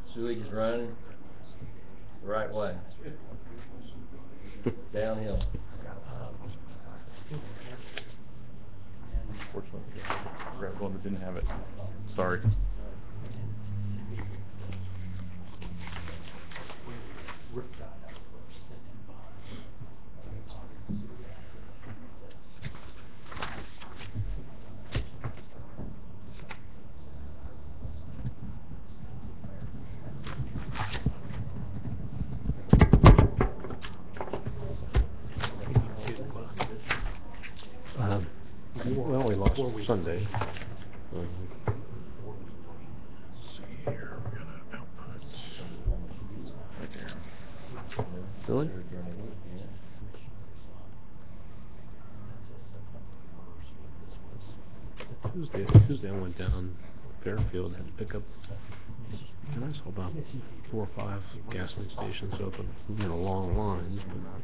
Sewage is running the right way. Downhill. Unfortunately, I grabbed one that didn't have it. Sorry. Well, we lost Sunday. See here, we got an output right there. Really? Tuesday I went down Fairfield, had to pick up, and I saw about 4 or 5 gasoline stations open, long lines.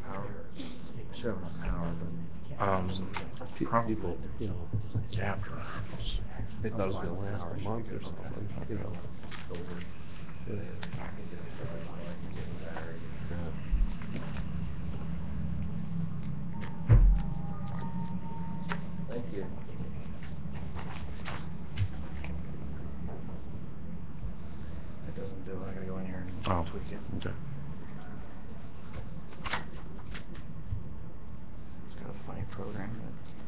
People, After they thought it was going to last a month or something, Thank you. It doesn't do it. I gotta go in here and tweak it. Okay. It's got a funny program that.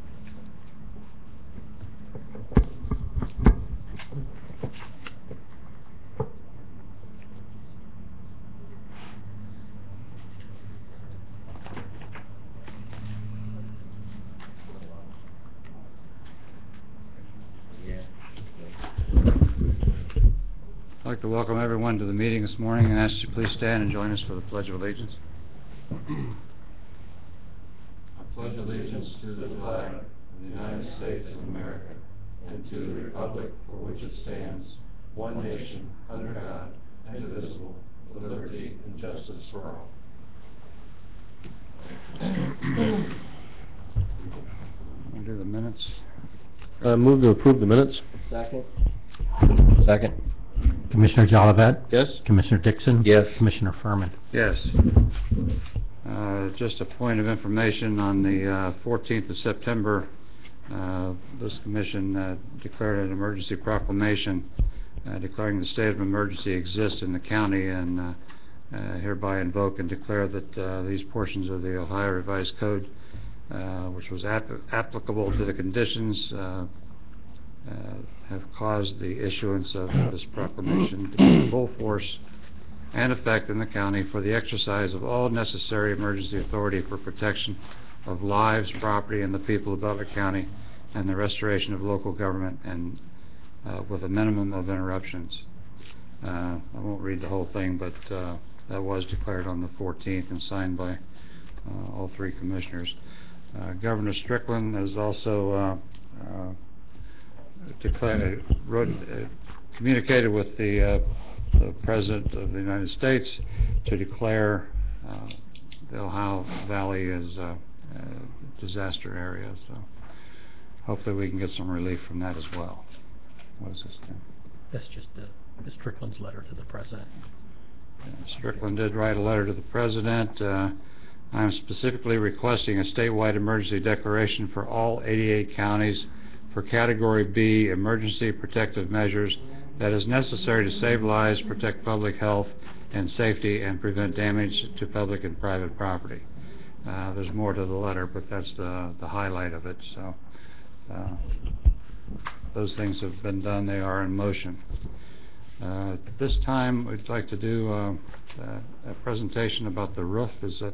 I'd like to welcome everyone to the meeting this morning and ask you to please stand and join us for the Pledge of Allegiance. I pledge allegiance to the flag of the United States of America and to the republic for which it stands, one nation, under God, indivisible, with liberty and justice for all. We'll do the minutes. Move to approve the minutes. Second? Second. Commissioner Jolivet? Yes. Commissioner Dixon? Yes. Commissioner Furman? Yes. Just a point of information, on the 14th of September, this commission declared an emergency proclamation declaring the state of emergency exists in the county, and hereby invoke and declare that these portions of the Ohio Revised Code, which was applicable to the conditions, have caused the issuance of this proclamation to be in full force and effect in the county for the exercise of all necessary emergency authority for protection of lives, property, and the people of Butler County, and the restoration of local government, and with a minimum of interruptions. I won't read the whole thing, but that was declared on the 14th and signed by all 3 commissioners. Governor Strickland has also communicated with the President of the United States to declare the Ohio Valley as a disaster area. So hopefully we can get some relief from that as well. What is this thing? That's just Strickland's letter to the President. Strickland did write a letter to the President. I am specifically requesting a statewide emergency declaration for all 88 counties for Category B emergency protective measures that is necessary to save lives, protect public health and safety, and prevent damage to public and private property. There's more to the letter, but that's the highlight of it. So those things have been done. They are in motion. At this time, we'd like to do a presentation about the roof. Is that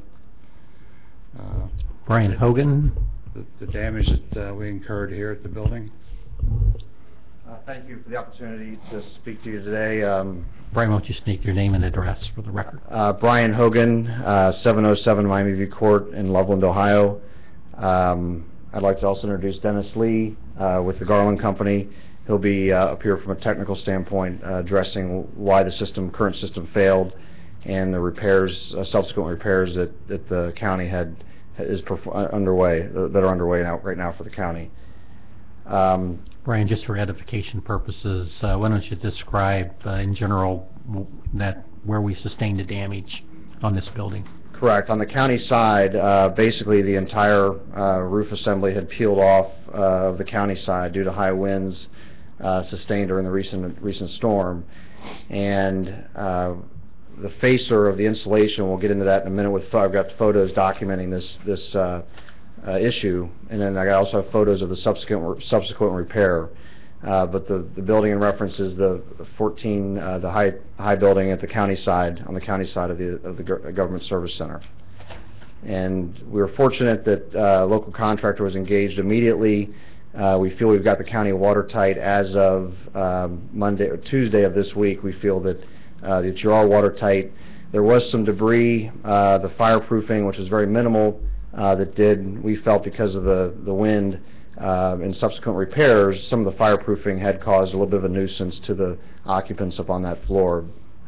Brian Hogan? The damage that we incurred here at the building? Thank you for the opportunity to speak to you today. Brian, why don't you state your name and address for the record? Brian Hogan, 707 Miami View Court in Loveland, Ohio. I'd like to also introduce Dennis Lee with the Garland Company. He'll be up here from a technical standpoint, addressing why the current system failed, and the repairs, subsequent repairs that the county is underway, that are underway right now for the county. Brian, just for edification purposes, why don't you describe in general where we sustained the damage on this building? Correct. On the county side, basically the entire roof assembly had peeled off of the county side due to high winds sustained during the recent storm. And the facer of the insulation, we'll get into that in a minute. I've got photos documenting this issue, and then I also have photos of the subsequent repair. But the building in reference is the high building at the county side, on the county side of the Government Service Center. And we were fortunate that a local contractor was engaged immediately. We feel we've got the county watertight as of Monday or Tuesday of this week. We feel that you're all watertight. There was some debris, the fireproofing, which is very minimal, we felt because of the wind and subsequent repairs, some of the fireproofing had caused a little bit of a nuisance to the occupants up on that floor.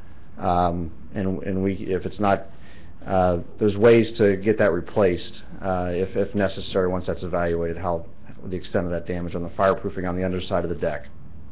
If it's not, there's ways to get that replaced if necessary once that's evaluated, the extent of that damage on the fireproofing on the underside of the deck.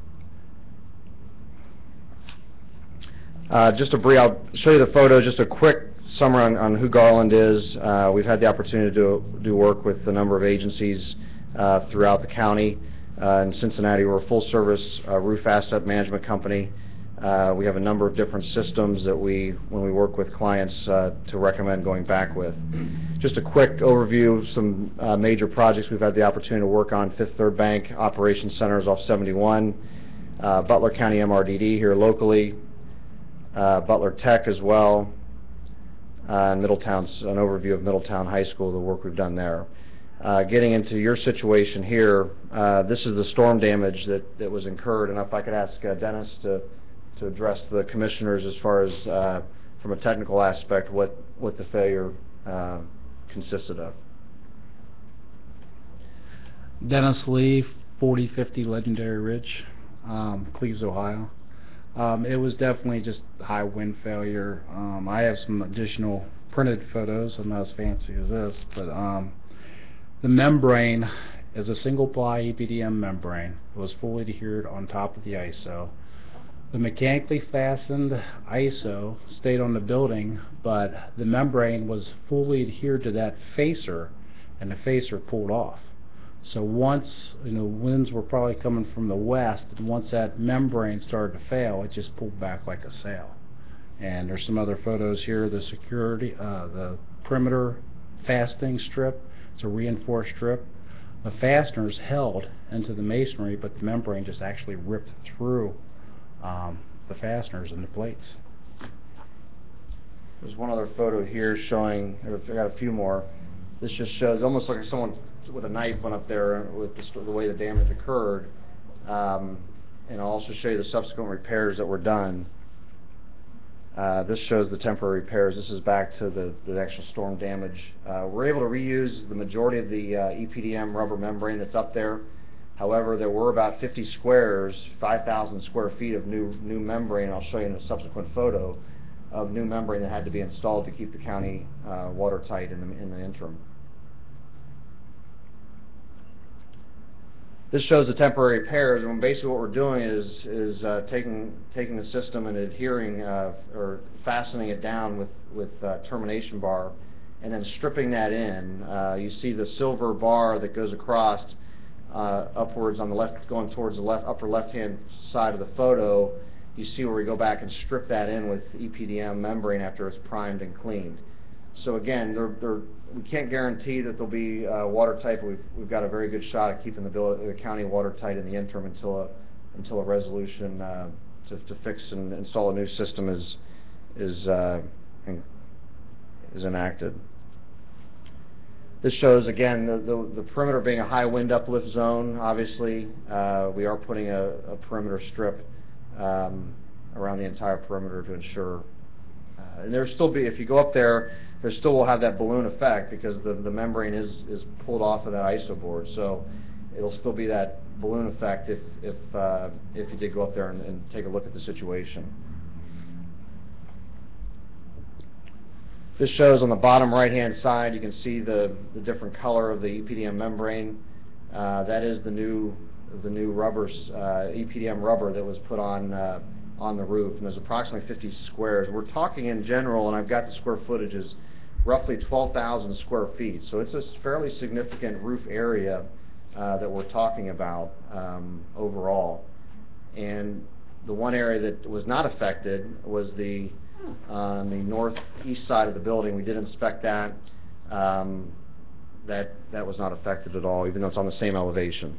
I'll show you the photo, just a quick summary on who Garland is. We've had the opportunity to do work with a number of agencies throughout the county. In Cincinnati, we're a full-service roof asset management company. We have a number of different systems that when we work with clients to recommend going back with. Just a quick overview of some major projects we've had the opportunity to work on. Fifth Third Bank Operations Centers off 71, Butler County MRDD here locally, Butler Tech as well, and Middletown's an overview of Middletown High School, the work we've done there. Getting into your situation here, this is the storm damage that was incurred, and if I could ask Dennis to address the commissioners as far as from a technical aspect what the failure consisted of. Dennis Lee, 4050 Legendary Ridge, Cleves, Ohio. It was definitely just high wind failure. I have some additional printed photos. I'm not as fancy as this, but the membrane is a single ply EPDM membrane. It was fully adhered on top of the ISO. The mechanically fastened ISO stayed on the building, but the membrane was fully adhered to that facer, and the facer pulled off. So once, winds were probably coming from the west, and once that membrane started to fail, it just pulled back like a sail. And there's some other photos here. The the perimeter fastening strip, it's a reinforced strip. The fasteners held into the masonry, but the membrane just actually ripped through the fasteners and the plates. There's one other photo here showing, I got a few more. This just shows almost like someone with a knife went up there with the way the damage occurred. And I'll also show you the subsequent repairs that were done. This shows the temporary repairs. This is back to the actual storm damage. We're able to reuse the majority of the EPDM rubber membrane that's up there. However, there were about 50 squares, 5,000 square feet of new membrane. I'll show you in a subsequent photo of new membrane that had to be installed to keep the county watertight in the interim. This shows the temporary repairs, and basically what we're doing is taking the system and adhering or fastening it down with termination bar, and then stripping that in. You see the silver bar that goes across upwards on the left, going towards the upper left-hand side of the photo. You see where we go back and strip that in with EPDM membrane after it's primed and cleaned. So again, we can't guarantee that they'll be watertight, but we've got a very good shot at keeping the county watertight in the interim until a resolution to fix and install a new system is enacted. This shows again the perimeter being a high wind uplift zone. Obviously, we are putting a perimeter strip around the entire perimeter to ensure. And there'll still be, if you go up there still will have that balloon effect because the membrane is pulled off of that ISO board. So it'll still be that balloon effect if you did go up there and take a look at the situation. This shows on the bottom right-hand side, you can see the different color of the EPDM membrane. That is the new the new rubbers, EPDM rubber that was put on the roof, and there's approximately 50 squares. We're talking in general, and I've got the square footage, is roughly 12,000 square feet. So it's a fairly significant roof area that we're talking about overall. And the one area that was not affected was on the northeast side of the building. We did inspect that. That was not affected at all, even though it's on the same elevation.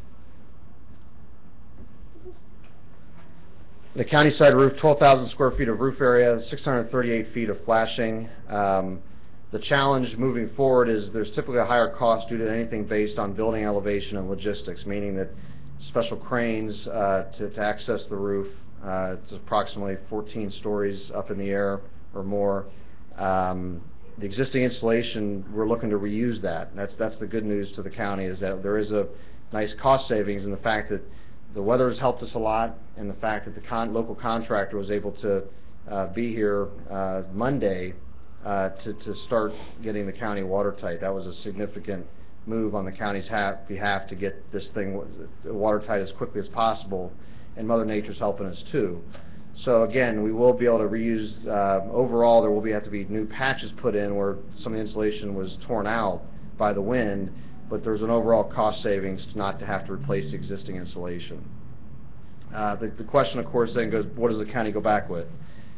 The county side roof, 12,000 square feet of roof area, 638 feet of flashing. The challenge moving forward is there's typically a higher cost due to anything based on building elevation and logistics, meaning that special cranes to access the roof. It's approximately 14 stories up in the air or more. The existing installation, we're looking to reuse that. That's the good news to the county, is that there is a nice cost savings in the fact that the weather has helped us a lot, and the fact that the local contractor was able to be here Monday to start getting the county watertight. That was a significant move on the county's behalf to get this thing watertight as quickly as possible, and Mother Nature's helping us too. So again, we will be able to reuse, overall there will have to be new patches put in where some of the insulation was torn out by the wind, but there's an overall cost savings not to have to replace the existing insulation. The question, of course, then goes, what does the county go back with?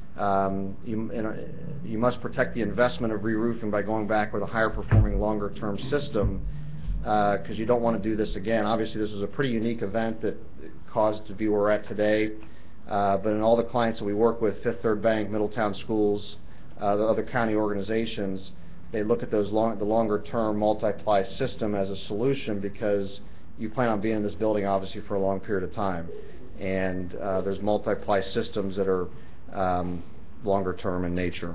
You must protect the investment of re-roofing by going back with a higher performing, longer term system, because you don't want to do this again. Obviously, this was a pretty unique event that caused to be where we're at today, but in all the clients that we work with, Fifth Third Bank, Middletown Schools, the other county organizations, they look at the longer term multi-ply system as a solution, because you plan on being in this building obviously for a long period of time, and there's multi-ply systems that are longer term in nature.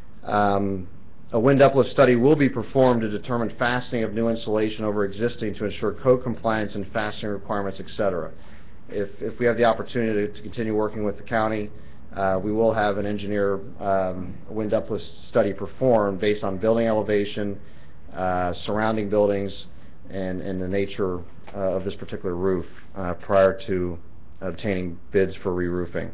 A wind uplift study will be performed to determine fastening of new insulation over existing to ensure code compliance and fastening requirements, etc. If we have the opportunity to continue working with the county, we will have an engineer wind uplift study performed based on building elevation, surrounding buildings, and the nature of this particular roof prior to obtaining bids for re-roofing.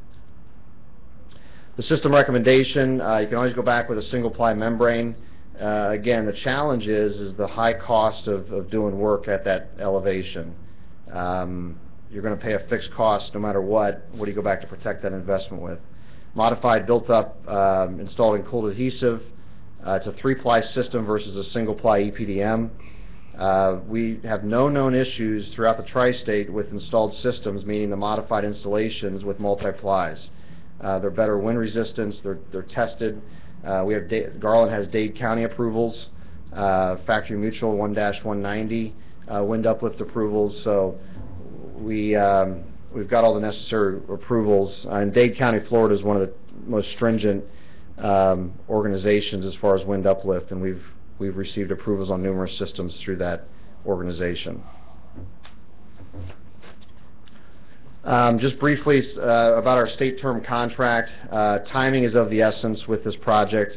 The system recommendation, you can always go back with a single ply membrane. Again, the challenge is the high cost of doing work at that elevation. You're going to pay a fixed cost no matter what. What do you go back to protect that investment with? Modified, built up, installed and cooled adhesive. It's a 3-ply system versus a single ply EPDM. We have no known issues throughout the tri-state with installed systems, meaning the modified installations with multi-plies. They're better wind resistance, they're tested. Garland has Dade County approvals, Factory Mutual 1-190 wind uplift approvals, so we've got all the necessary approvals. And Dade County, Florida is one of the most stringent organizations as far as wind uplift, and we've received approvals on numerous systems through that organization. Just briefly about our state term contract. Timing is of the essence with this project.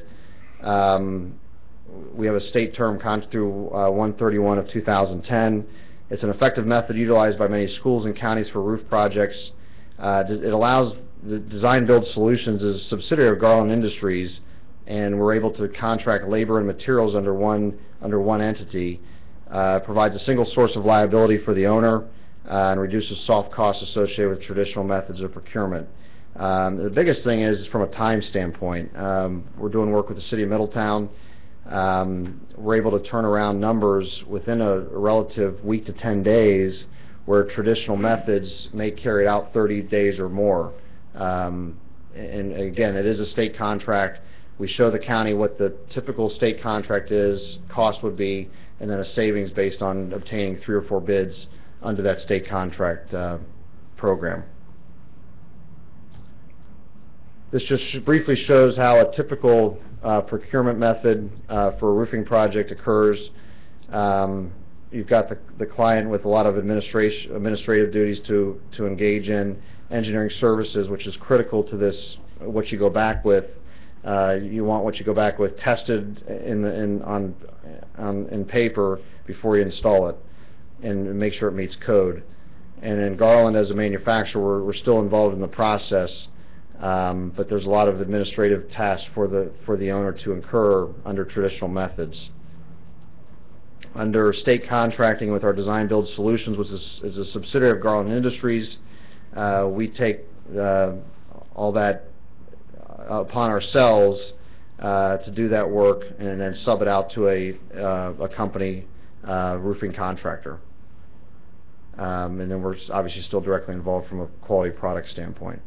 We have a state term contract through 1/31 of 2010. It's an effective method utilized by many schools and counties for roof projects. It allows the Design Build Solutions as a subsidiary of Garland Industries, and we're able to contract labor and materials under one entity. Provides a single source of liability for the owner, and reduces soft costs associated with traditional methods of procurement. The biggest thing is from a time standpoint. We're doing work with the City of Middletown. We're able to turn around numbers within a relative week to 10 days, where traditional methods may carry out 30 days or more. And again, it is a state contract. We show the county what the typical state contract cost would be, and then a savings based on obtaining 3 or 4 bids under that state contract program. This just briefly shows how a typical procurement method for a roofing project occurs. You've got the client with a lot of administrative duties to engage in, engineering services, which is critical to this, what you go back with. You want what you go back with tested in paper before you install it. and make sure it meets code. And then Garland, as a manufacturer, we're still involved in the process, but there's a lot of administrative tasks for the owner to incur under traditional methods. Under state contracting with our Design Build Solutions, which is a subsidiary of Garland Industries, we take all that upon ourselves to do that work and then sub it out to a company, roofing contractor. And then we're obviously still directly involved from a quality product standpoint.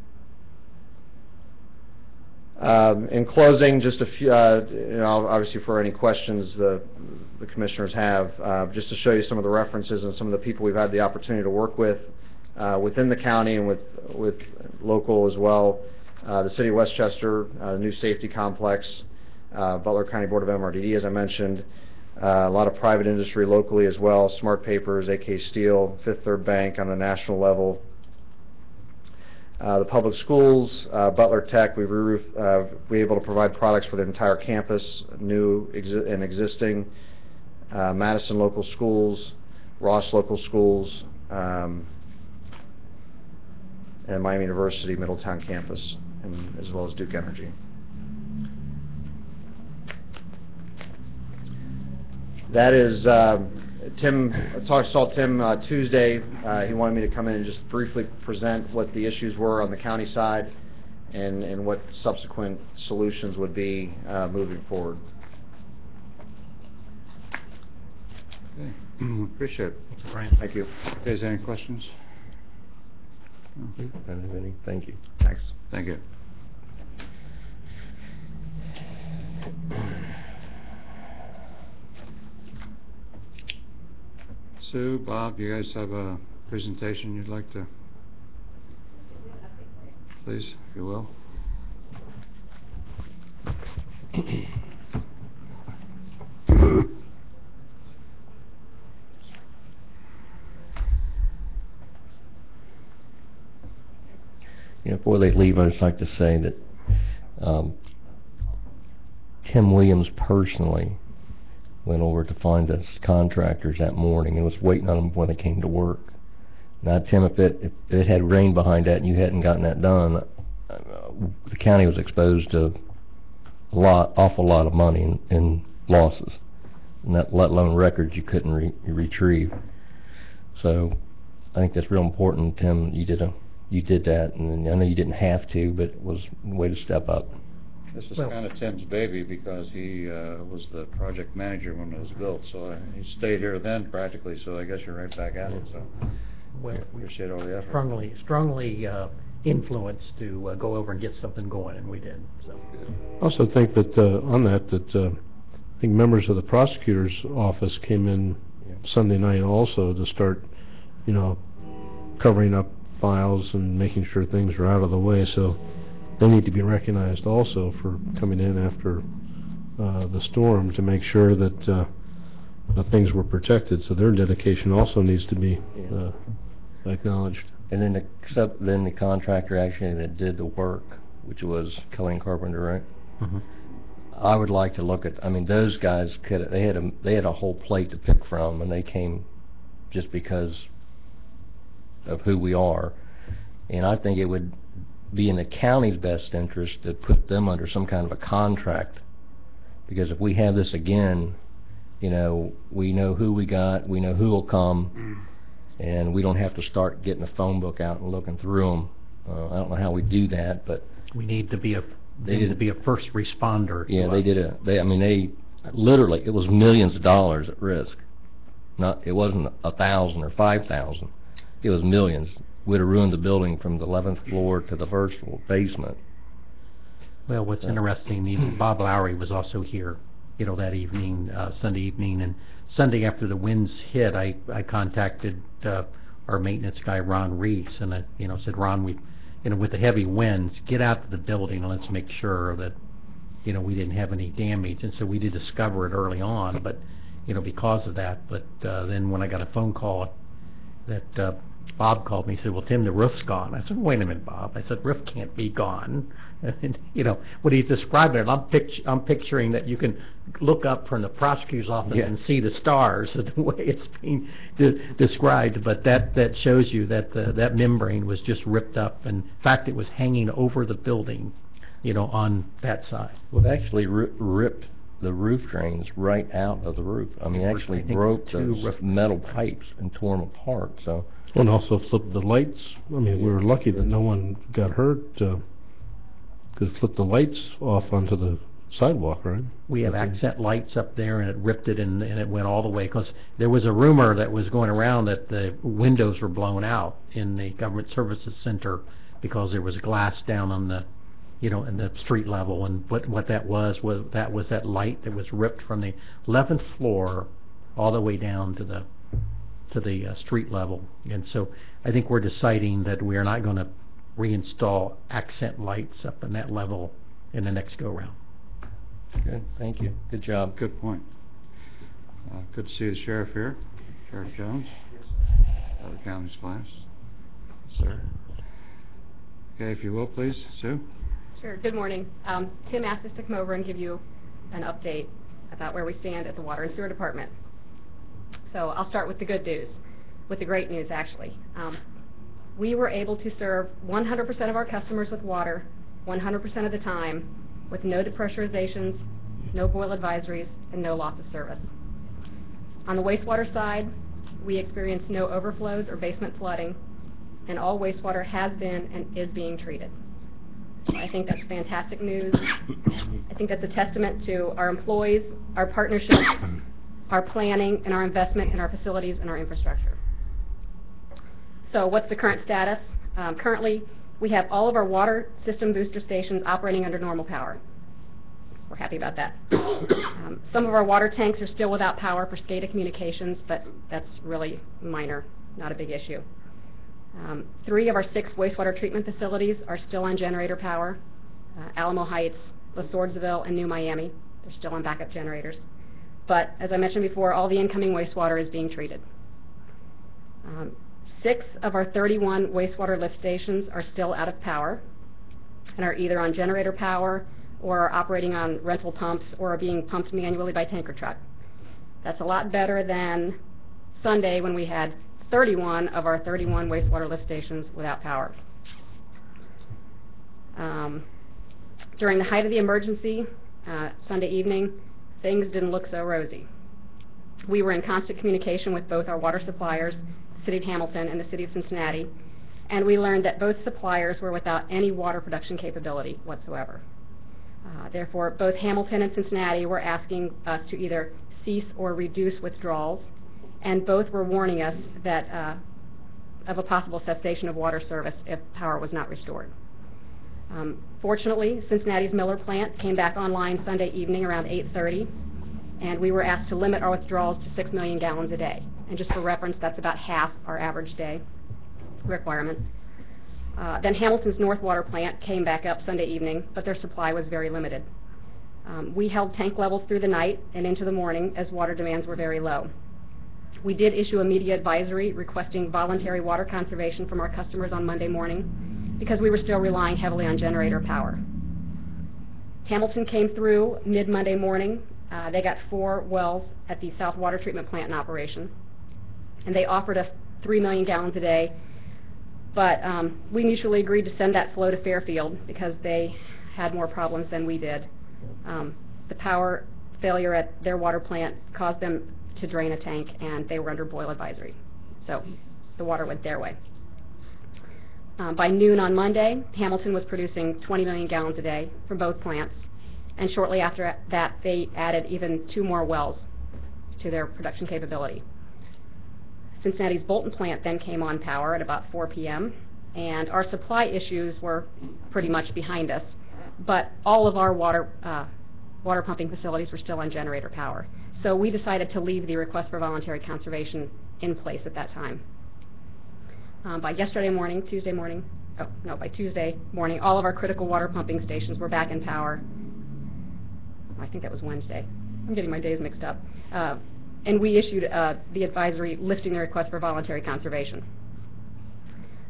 In closing, just a few, obviously for any questions the commissioners have, just to show you some of the references and some of the people we've had the opportunity to work with within the county and with local as well. The City of Westchester, the new safety complex, Butler County Board of MRDD, as I mentioned, a lot of private industry locally as well, Smart Papers, AK Steel, Fifth Third Bank on the national level. The public schools, Butler Tech, we're able to provide products for the entire campus, new and existing. Madison local schools, Ross local schools, and Miami University Middletown campus, and as well as Duke Energy. That is, Tim, I saw Tim Tuesday. He wanted me to come in and just briefly present what the issues were on the county side and what subsequent solutions would be moving forward. Okay. Appreciate it. Brian. Thank you. Okay, is there any questions? I don't have any. Thank you. Thanks. Thank you. Sue, Bob, you guys have a presentation you'd like to, please, if you will. Before they leave, I'd just like to say that Tim Williams personally went over to find us contractors that morning and was waiting on them before they came to work. Now, Tim, if it had rain behind that and you hadn't gotten that done, the county was exposed to awful lot of money in losses, and that, let alone records you couldn't retrieve. So I think that's real important, Tim. You did that, and I know you didn't have to, but it was a way to step up. This is kind of Tim's baby because he was the project manager when it was built, so he stayed here then practically, so I guess you're right back at it, so Well, we appreciate all the effort. strongly influenced to go over and get something going, and we did. So. I also think that on that I think members of the prosecutor's office came in Sunday night also to start, covering up files and making sure things are out of the way. So they need to be recognized also for coming in after the storm to make sure that things were protected. So their dedication also needs to be acknowledged. And then the contractor actually that did the work, which was Kelly and Carpenter, right? Mm-hmm. I would like to look at. I mean, those guys they had a whole plate to pick from, and they came just because of who we are. And I think it would be in the county's best interest to put them under some kind of a contract, because if we have this again, we know who we got, we know who will come, and we don't have to start getting a phone book out and looking through them. I don't know how we do that, but We need to be a first responder. yeah, they literally, it was millions of dollars at risk. It wasn't 1,000 or 5,000. It was millions. Would have ruined the building from the 11th floor to the first floor basement. Well, what's interesting, Bob Lowry was also here, that evening, Sunday evening, and Sunday after the winds hit, I contacted our maintenance guy, Ron Reese, and I, said, Ron, with the heavy winds, get out to the building and let's make sure that, we didn't have any damage. And so we did discover it early on, but, because of that. But then when I got a phone call that Bob called me, he said, well, Tim, the roof's gone. I said, wait a minute, Bob. I said, roof can't be gone. And, you know, when he described it, I'm picturing that you can look up from the prosecutor's office Yeah. and see the stars the way it's being described. But that shows you that that membrane was just ripped up. And in fact, it was hanging over the building, you know, on that side. Well, it actually ripped the roof drains right out of the roof. I mean, I actually think broke two those roof- metal pipes and tore them apart, so. And also flipped the lights. I mean, we were lucky that no one got hurt, could flip the lights off onto the sidewalk, right? We have accent lights up there, and it ripped it, and it went all the way, because there was a rumor that was going around that the windows were blown out in the Government Services Center because there was glass down on the, you know, in the street level, and what that was that light that was ripped from the 11th floor all the way down to the street level. And so I think we're deciding that we are not going to reinstall accent lights up in that level in the next go-round. Good, thank you. Good job. Good point. Good to see the sheriff here. Sheriff Jones. Other county's class. Sir. Okay, if you will, please, Sue. Sure. Good morning. Tim asked us to come over and give you an update about where we stand at the Water and Sewer Department. So I'll start with the good news, with the great news, actually. We were able to serve 100% of our customers with water 100% of the time, with no depressurizations, no boil advisories, and no loss of service. On the wastewater side, we experienced no overflows or basement flooding, and all wastewater has been and is being treated. So I think that's fantastic news. I think that's a testament to our employees, our partnerships, our planning, and our investment in our facilities and our infrastructure. So what's the current status? Currently, we have all of our water system booster stations operating under normal power. We're happy about that. Some of our water tanks are still without power for SCADA communications, but that's really minor, not a big issue. 3 of our 6 wastewater treatment facilities are still on generator power. Alamo Heights, La Swordsville, and New Miami. They're still on backup generators. But as I mentioned before, all the incoming wastewater is being treated. 6 of our 31 wastewater lift stations are still out of power and are either on generator power or are operating on rental pumps or are being pumped manually by tanker truck. That's a lot better than Sunday when we had 31 of our 31 wastewater lift stations without power. During the height of the emergency, Sunday evening, things didn't look so rosy. We were in constant communication with both our water suppliers, the City of Hamilton and the City of Cincinnati, and we learned that both suppliers were without any water production capability whatsoever. Therefore, both Hamilton and Cincinnati were asking us to either cease or reduce withdrawals, and both were warning us that of a possible cessation of water service if power was not restored. Fortunately, Cincinnati's Miller plant came back online Sunday evening around 8:30, and we were asked to limit our withdrawals to 6 million gallons a day. And just for reference, that's about half our average day requirement. Then Hamilton's North Water plant came back up Sunday evening, but their supply was very limited. We held tank levels through the night and into the morning as water demands were very low. We did issue a media advisory requesting voluntary water conservation from our customers on Monday morning because we were still relying heavily on generator power. Hamilton came through mid-Monday morning. They got 4 wells at the South Water Treatment Plant in operation, and they offered us 3 million gallons a day, but we mutually agreed to send that flow to Fairfield because they had more problems than we did. The power failure at their water plant caused them to drain a tank, and they were under boil advisory. So the water went their way. By noon on Monday, Hamilton was producing 20 million gallons a day from both plants, and shortly after that, they added even 2 more wells to their production capability. Cincinnati's Bolton plant then came on power at about 4 p.m., and our supply issues were pretty much behind us, but all of our water pumping facilities were still on generator power. So we decided to leave the request for voluntary conservation in place at that time. By Tuesday morning, all of our critical water pumping stations were back in power. I think that was Wednesday. I'm getting my days mixed up. And we issued the advisory lifting the request for voluntary conservation.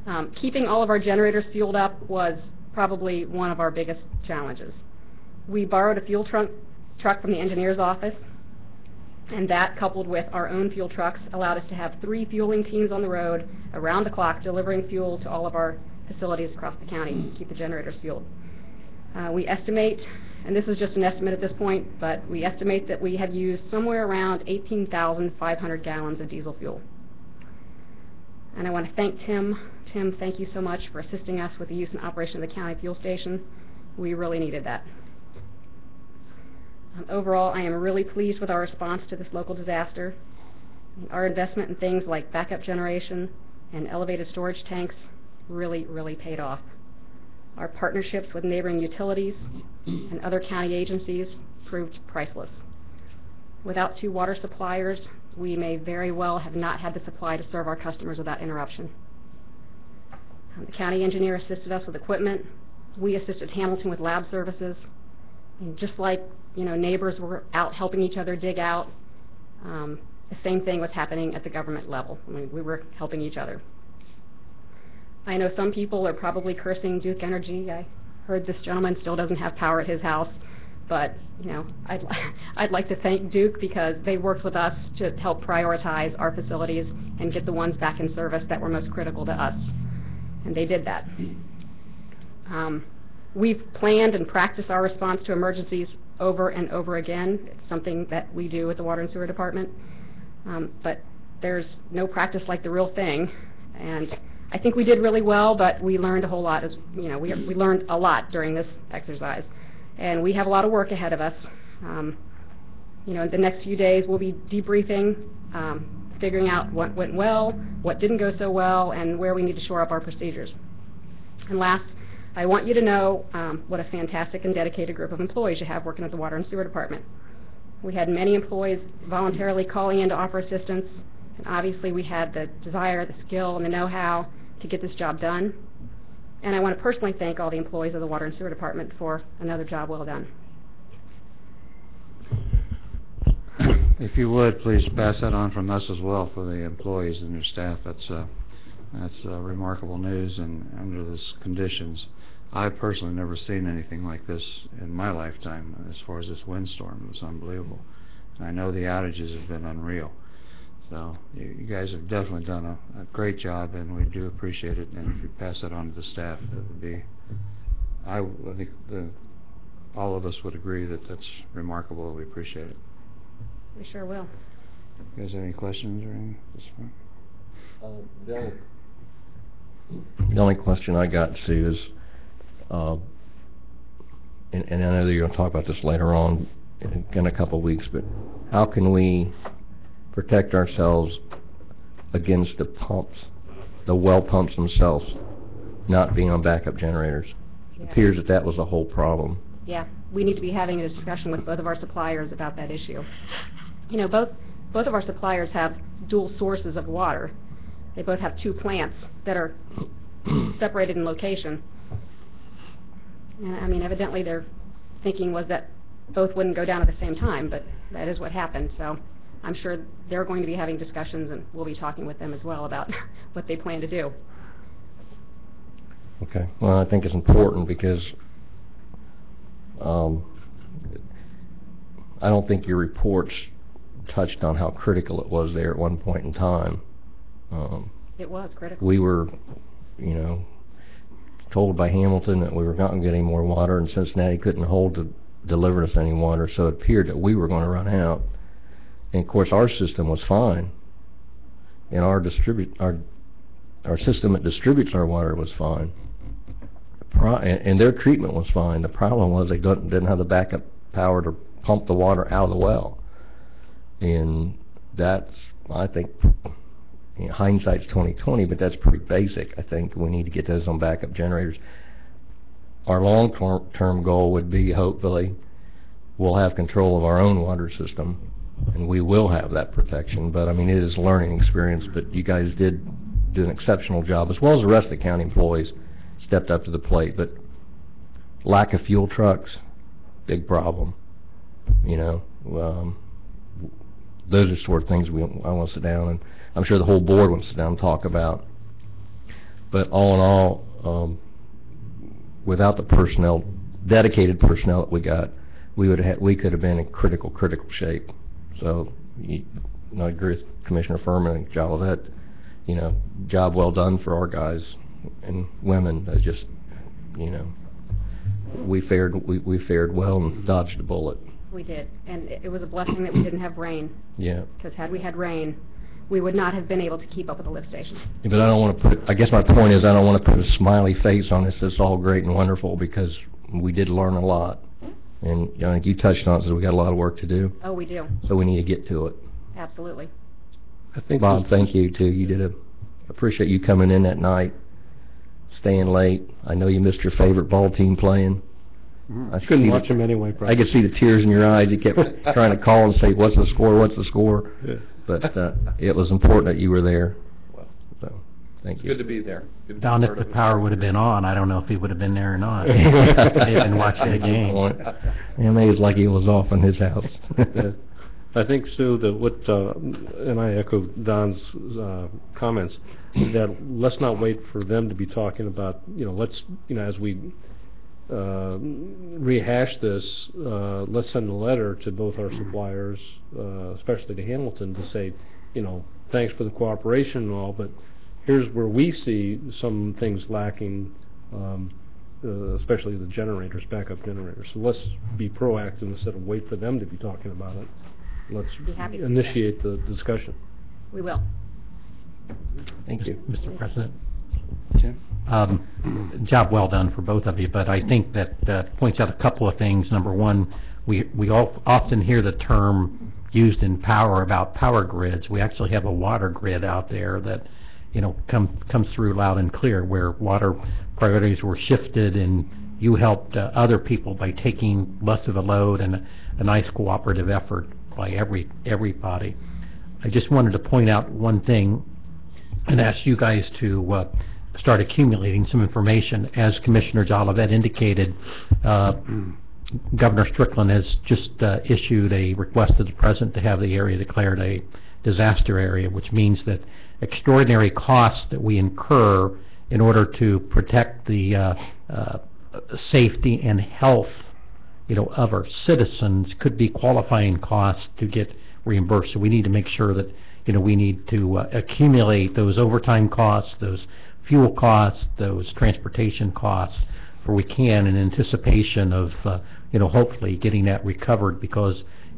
Keeping all of our generators fueled up was probably one of our biggest challenges. We borrowed a fuel truck from the engineer's office, and that, coupled with our own fuel trucks, allowed us to have 3 fueling teams on the road around the clock delivering fuel to all of our facilities across the county to keep the generators fueled. We estimate, and this is just an estimate at this point, but we estimate that we have used somewhere around 18,500 gallons of diesel fuel. And I want to thank Tim. Tim, thank you so much for assisting us with the use and operation of the county fuel station. We really needed that. Overall, I am really pleased with our response to this local disaster. Our investment in things like backup generation and elevated storage tanks really, really paid off. Our partnerships with neighboring utilities and other county agencies proved priceless. Without 2 water suppliers, we may very well have not had the supply to serve our customers without interruption. The county engineer assisted us with equipment. We assisted Hamilton with lab services. And just like, neighbors were out helping each other dig out, the same thing was happening at the government level. I mean, we were helping each other. I know some people are probably cursing Duke Energy. I heard this gentleman still doesn't have power at his house, but, I'd like to thank Duke because they worked with us to help prioritize our facilities and get the ones back in service that were most critical to us, and they did that. We've planned and practiced our response to emergencies over and over again. It's something that we do at the Water and Sewer Department, but there's no practice like the real thing, and I think we did really well, but we learned a whole lot. We learned a lot during this exercise, and we have a lot of work ahead of us. In the next few days, we'll be debriefing, figuring out what went well, what didn't go so well, and where we need to shore up our procedures. And last, I want you to know what a fantastic and dedicated group of employees you have working at the Water and Sewer Department. We had many employees voluntarily calling in to offer assistance, and obviously we had the desire, the skill, and the know-how to get this job done. And I want to personally thank all the employees of the Water and Sewer Department for another job well done. If you would, please pass that on from us as well for the employees and your staff. That's remarkable news, and under these conditions, I've personally never seen anything like this in my lifetime. As far as this windstorm, it was unbelievable. And I know the outages have been unreal. So you guys have definitely done a great job, and we do appreciate it. And if you pass that on to the staff, that would be, I think all of us would agree that that's remarkable. We appreciate it. We sure will. You guys have any questions or anything at this point? The only question I got, Sue, is, and I know that you're going to talk about this later on in a couple of weeks, but how can we protect ourselves against the pumps, the well pumps themselves, not being on backup generators? Yeah. It appears that was the whole problem. Yeah, we need to be having a discussion with both of our suppliers about that issue. Both of our suppliers have dual sources of water. They both have 2 plants that are separated in location. And evidently their thinking was that both wouldn't go down at the same time, but that is what happened. So I'm sure they're going to be having discussions, and we'll be talking with them as well about what they plan to do. Okay. Well, I think it's important because I don't think your reports touched on how critical it was there at one point in time. It was critical. We were, told by Hamilton that we were not going to get any more water, and Cincinnati couldn't hold to deliver us any water, so it appeared that we were going to run out. And of course, our system was fine, and our system that distributes our water was fine, and their treatment was fine. The problem was they didn't have the backup power to pump the water out of the well, and that's, I think, hindsight's 20/20, but that's pretty basic. I think we need to get those on backup generators. Our long-term goal would be, hopefully, we'll have control of our own water system, and we will have that protection. But it is a learning experience. But you guys did do an exceptional job, as well as the rest of the county employees stepped up to the plate. But lack of fuel trucks, big problem. Those are sort of things I want to sit down, and I'm sure the whole board wants to sit down and talk about. But all in all, without the personnel, dedicated personnel that we got, we could have been in critical shape. So, I agree with Commissioner Furman and Jolivet, job well done for our guys and women. Just, we fared well and dodged a bullet. We did, and it was a blessing that we didn't have rain, Yeah. because had we had rain, we would not have been able to keep up with the lift station. But I don't want to I guess my point is I don't want to put a smiley face on this. It's all great and wonderful because we did learn a lot. And I think you touched on it, so we got a lot of work to do. Oh, we do, So we need to get to it. absolutely. I think Bob, thank you too. Appreciate you coming in that night, staying late. I know you missed your favorite ball team playing. I Couldn't see watch them anyway, I probably. could see the tears in your eyes. You kept trying to call and say, what's the score? Yeah. But it was important that you were there. So, thank you. Good to be there. Good to be Don, if part the of it. power would have been on, I don't know if he would have been there or not. He didn't watch the game. And maybe it's like he was off in his house. Yeah. I think, Sue, that what, and I echo Don's comments, that let's not wait for them to be talking about, let's, as we rehash this, let's send a letter to both our suppliers, especially to Hamilton, to say, thanks for the cooperation and all, but here's where we see some things lacking, especially the generators, backup generators. So let's be proactive instead of wait for them to be talking about it. Let's Be happy to do initiate the discussion. We will. Thank you. Mr. President. Job well done for both of you, but I think that points out a couple of things. Number one, we all often hear the term used in power about power grids. We actually have a water grid out there that, comes through loud and clear, where water priorities were shifted and you helped other people by taking less of a load, and a nice cooperative effort by everybody. I just wanted to point out one thing and ask you guys to start accumulating some information. As Commissioner Jolivet indicated, Governor Strickland has just issued a request to the President to have the area declared a disaster area, which means that extraordinary costs that we incur in order to protect the safety and health of our citizens could be qualifying costs to get reimbursed. So we need to make sure that, we need to accumulate those overtime costs, those fuel costs, those transportation costs, where we can, in anticipation of, hopefully getting that recovered, because,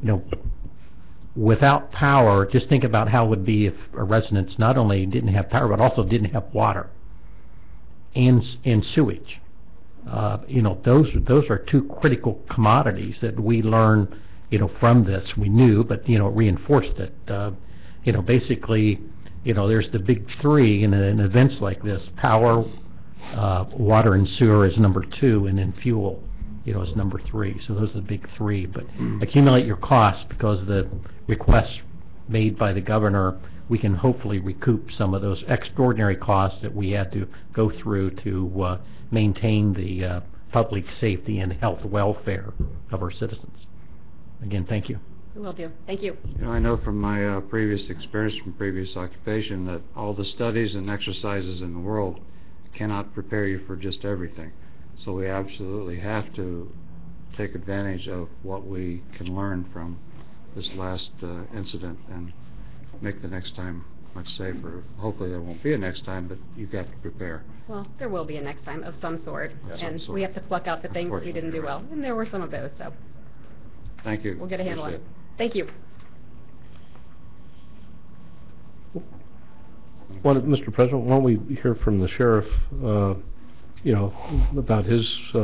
without power, just think about how it would be if our residents not only didn't have power, but also didn't have water and sewage. Those are two critical commodities that we learn, from this. We knew, but, it reinforced it. Basically, there's the big three in events like this: power, water and sewer is number 2, and then fuel, is number 3. So those are the big 3. But accumulate your costs, because the requests made by the governor, we can hopefully recoup some of those extraordinary costs that we had to go through to maintain the public safety and health welfare of our citizens. Again, thank you. We will do. Thank you. I know from my previous experience from previous occupation that all the studies and exercises in the world cannot prepare you for just everything. So we absolutely have to take advantage of what we can learn from this last incident and make the next time much safer. Hopefully there won't be a next time, but you've got to prepare. Well, there will be a next time of some sort, Of some and sort. we have to pluck out the things that we didn't do well, and there were some of those, so Thank you. we'll get a handle on it. Appreciate Thank you. Mr. President, why don't we hear from the sheriff, about his,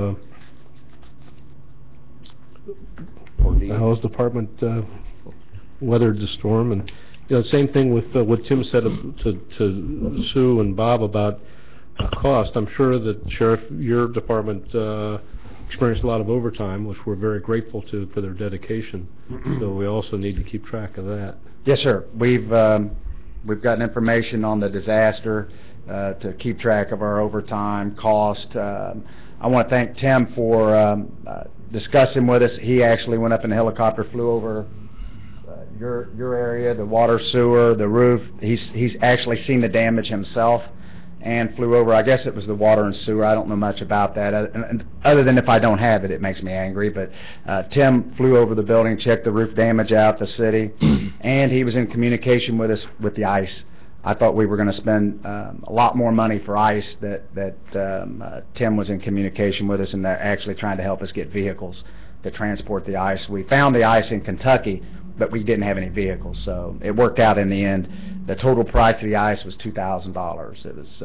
how his department weathered the storm, and, same thing with what Tim said to Sue and Bob about cost. I'm sure that, Sheriff, your department experienced a lot of overtime, which we're very grateful to for their dedication. So we also need to keep track of that. Yes, sir. We've gotten information on the disaster to keep track of our overtime cost. I want to thank Tim for discussing with us. He actually went up in a helicopter, flew over your area, the water, sewer, the roof. He's actually seen the damage himself, and flew over. I guess it was the water and sewer. I don't know much about that, and other than if I don't have it, it makes me angry. But Tim flew over the building, checked the roof damage out, the city, and he was in communication with us with the ice. I thought we were going to spend a lot more money for ice. Tim was in communication with us, and they're actually trying to help us get vehicles to transport the ice. We found the ice in Kentucky, but we didn't have any vehicles, so it worked out in the end. The total price of the ice was $2,000. It was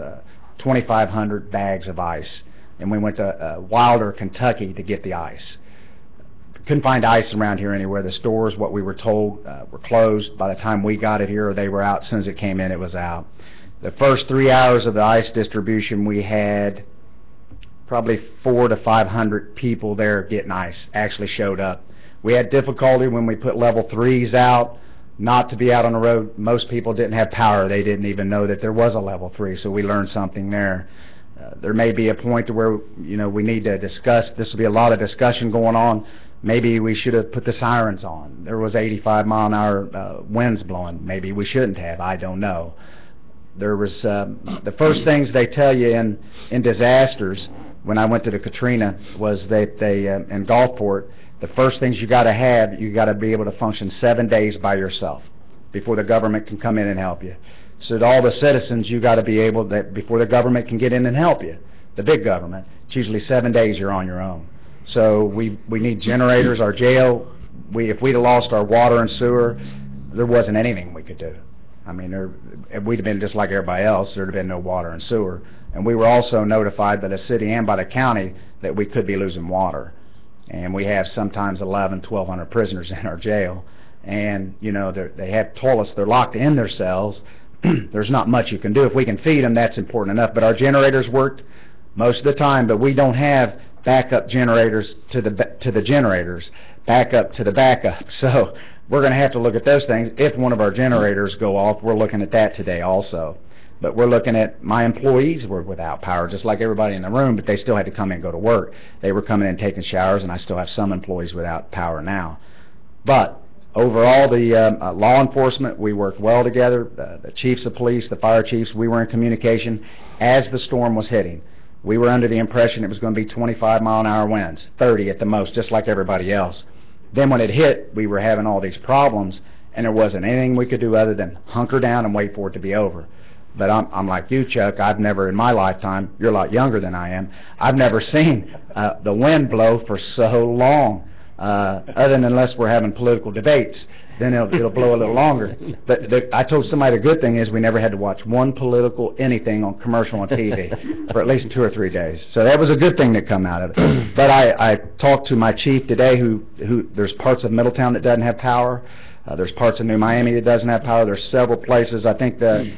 2,500 bags of ice, and we went to Wilder, Kentucky to get the ice. Couldn't find ice around here anywhere. The stores, what we were told, were closed by the time we got it here, or they were out. As soon as it came in, it was out. The first 3 hours of the ice distribution, we had probably 400 to 500 people there getting ice, actually showed up. We had difficulty when we put level 3s out, not to be out on the road. Most people didn't have power. They didn't even know that there was a level 3, so we learned something there. There may be a point to where, we need to discuss. This will be a lot of discussion going on. Maybe we should have put the sirens on. There was 85-mile-an-hour winds blowing. Maybe we shouldn't have. I don't know. There was the first things they tell you in disasters. When I went to the Katrina, was that they in Gulfport, the first things you got to have, you got to be able to function 7 days by yourself before the government can come in and help you. So to all the citizens, you got to be able that before the government can get in and help you. The big government, it's usually 7 days you're on your own. So we need generators. Our jail, if we'd have lost our water and sewer, there wasn't anything we could do. I mean, we'd have been just like everybody else. There'd have been no water and sewer. And we were also notified by the city and by the county that we could be losing water. And we have sometimes 1,200 prisoners in our jail. And, they have told us they're locked in their cells. There's not much you can do. If we can feed them, that's important enough. But our generators worked most of the time, but we don't have backup generators to the generators, backup to the backup. So we're going to have to look at those things. If one of our generators go off, we're looking at that today also. But we're looking at, my employees were without power, just like everybody in the room, but they still had to come in and go to work. They were coming in and taking showers, and I still have some employees without power now. But overall, the law enforcement, we worked well together. The chiefs of police, the fire chiefs, we were in communication as the storm was hitting. We were under the impression it was going to be 25-mile-an-hour winds, 30 at the most, just like everybody else. Then when it hit, we were having all these problems, and there wasn't anything we could do other than hunker down and wait for it to be over. But I'm like you, Chuck. I've never in my lifetime, you're a lot younger than I am, I've never seen the wind blow for so long, other than unless we're having political debates. Then it'll blow a little longer. But I told somebody the good thing is we never had to watch one political anything on commercial on TV for at least 2 or 3 days. So that was a good thing that come out of it. But I talked to my chief today who there's parts of Middletown that doesn't have power. There's parts of New Miami that doesn't have power. There's several places. I think the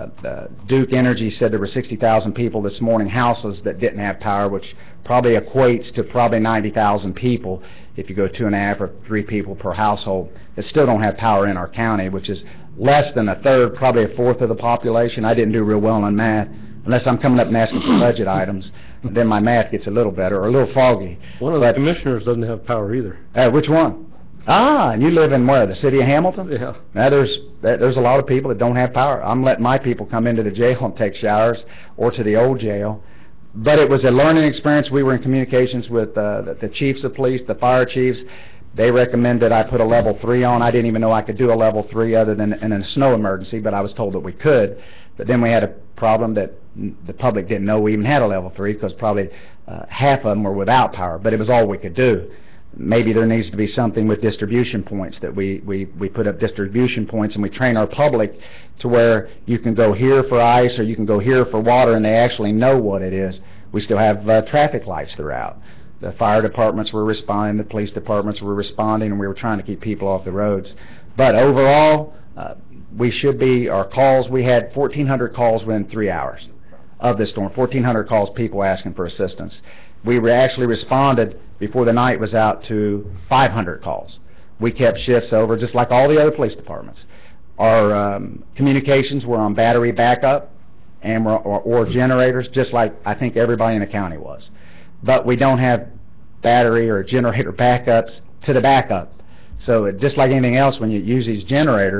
Duke Energy said there were 60,000 people this morning, houses that didn't have power, which probably equates to probably 90,000 people if you go 2.5 or 3 people per household that still don't have power in our county, which is less than a third, probably a fourth of the population. I didn't do real well on math, unless I'm coming up and asking for budget items. Then my math gets a little better, or a little foggy. One of the commissioners doesn't have power either. Which one? And you live in where, the city of Hamilton? Yeah. Now there's a lot of people that don't have power. I'm letting my people come into the jail and take showers, or to the old jail. But it was a learning experience. We were in communications with the chiefs of police, the fire chiefs. They recommended I put a level 3 on. I didn't even know I could do a level 3 other than in a snow emergency, but I was told that we could. But then we had a problem that the public didn't know we even had a level 3, because probably half of them were without power, but it was all we could do. Maybe there needs to be something with distribution points, that we put up distribution points and we train our public to where you can go here for ice or you can go here for water, and they actually know what it is. We still have traffic lights throughout. The fire departments were responding, the police departments were responding, and we were trying to keep people off the roads. But overall, we should be, our calls, we had 1,400 calls within 3 hours of this storm, 1,400 calls, people asking for assistance. We actually responded before the night was out to 500 calls. We kept shifts over, just like all the other police departments. Our communications were on battery backup and or generators, just like I think everybody in the county was. But we don't have battery or generator backups to the backup. So just like anything else, when you use these generators,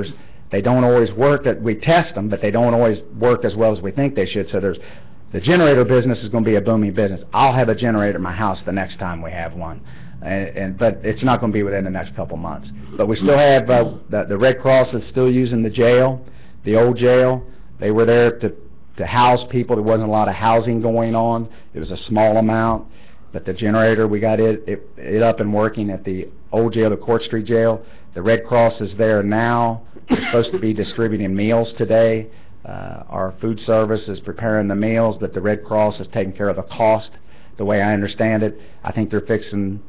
They don't always work. We test them, but they don't always work as well as we think they should. So the generator business is going to be a booming business. I'll have a generator in my house the next time we have one, but it's not going to be within the next couple months. But we still have the Red Cross is still using the jail, the old jail. They were there to house people. There wasn't a lot of housing going on. It was a small amount. But the generator, we got it up and working at the old jail, the Court Street jail. The Red Cross is there now. They're supposed to be distributing meals today. Our food service is preparing the meals, but the Red Cross is taking care of the cost, the way I understand it. I think they're fixing,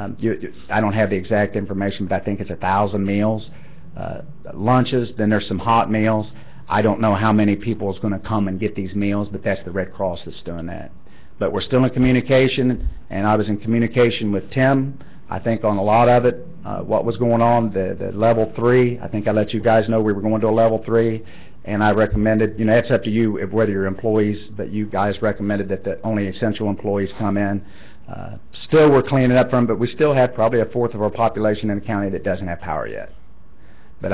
I don't have the exact information, but I think it's 1,000 meals, lunches, then there's some hot meals. I don't know how many people is going to come and get these meals, but that's the Red Cross that's doing that. But we're still in communication, and I was in communication with Tim, I think, on a lot of it, what was going on, the level 3. I think I let you guys know we were going to a level 3, and I recommended, that's up to you whether you're employees, but you guys recommended that the only essential employees come in. Still, we're cleaning up from, but we still have probably 1/4 of our population in the county that doesn't have power yet. But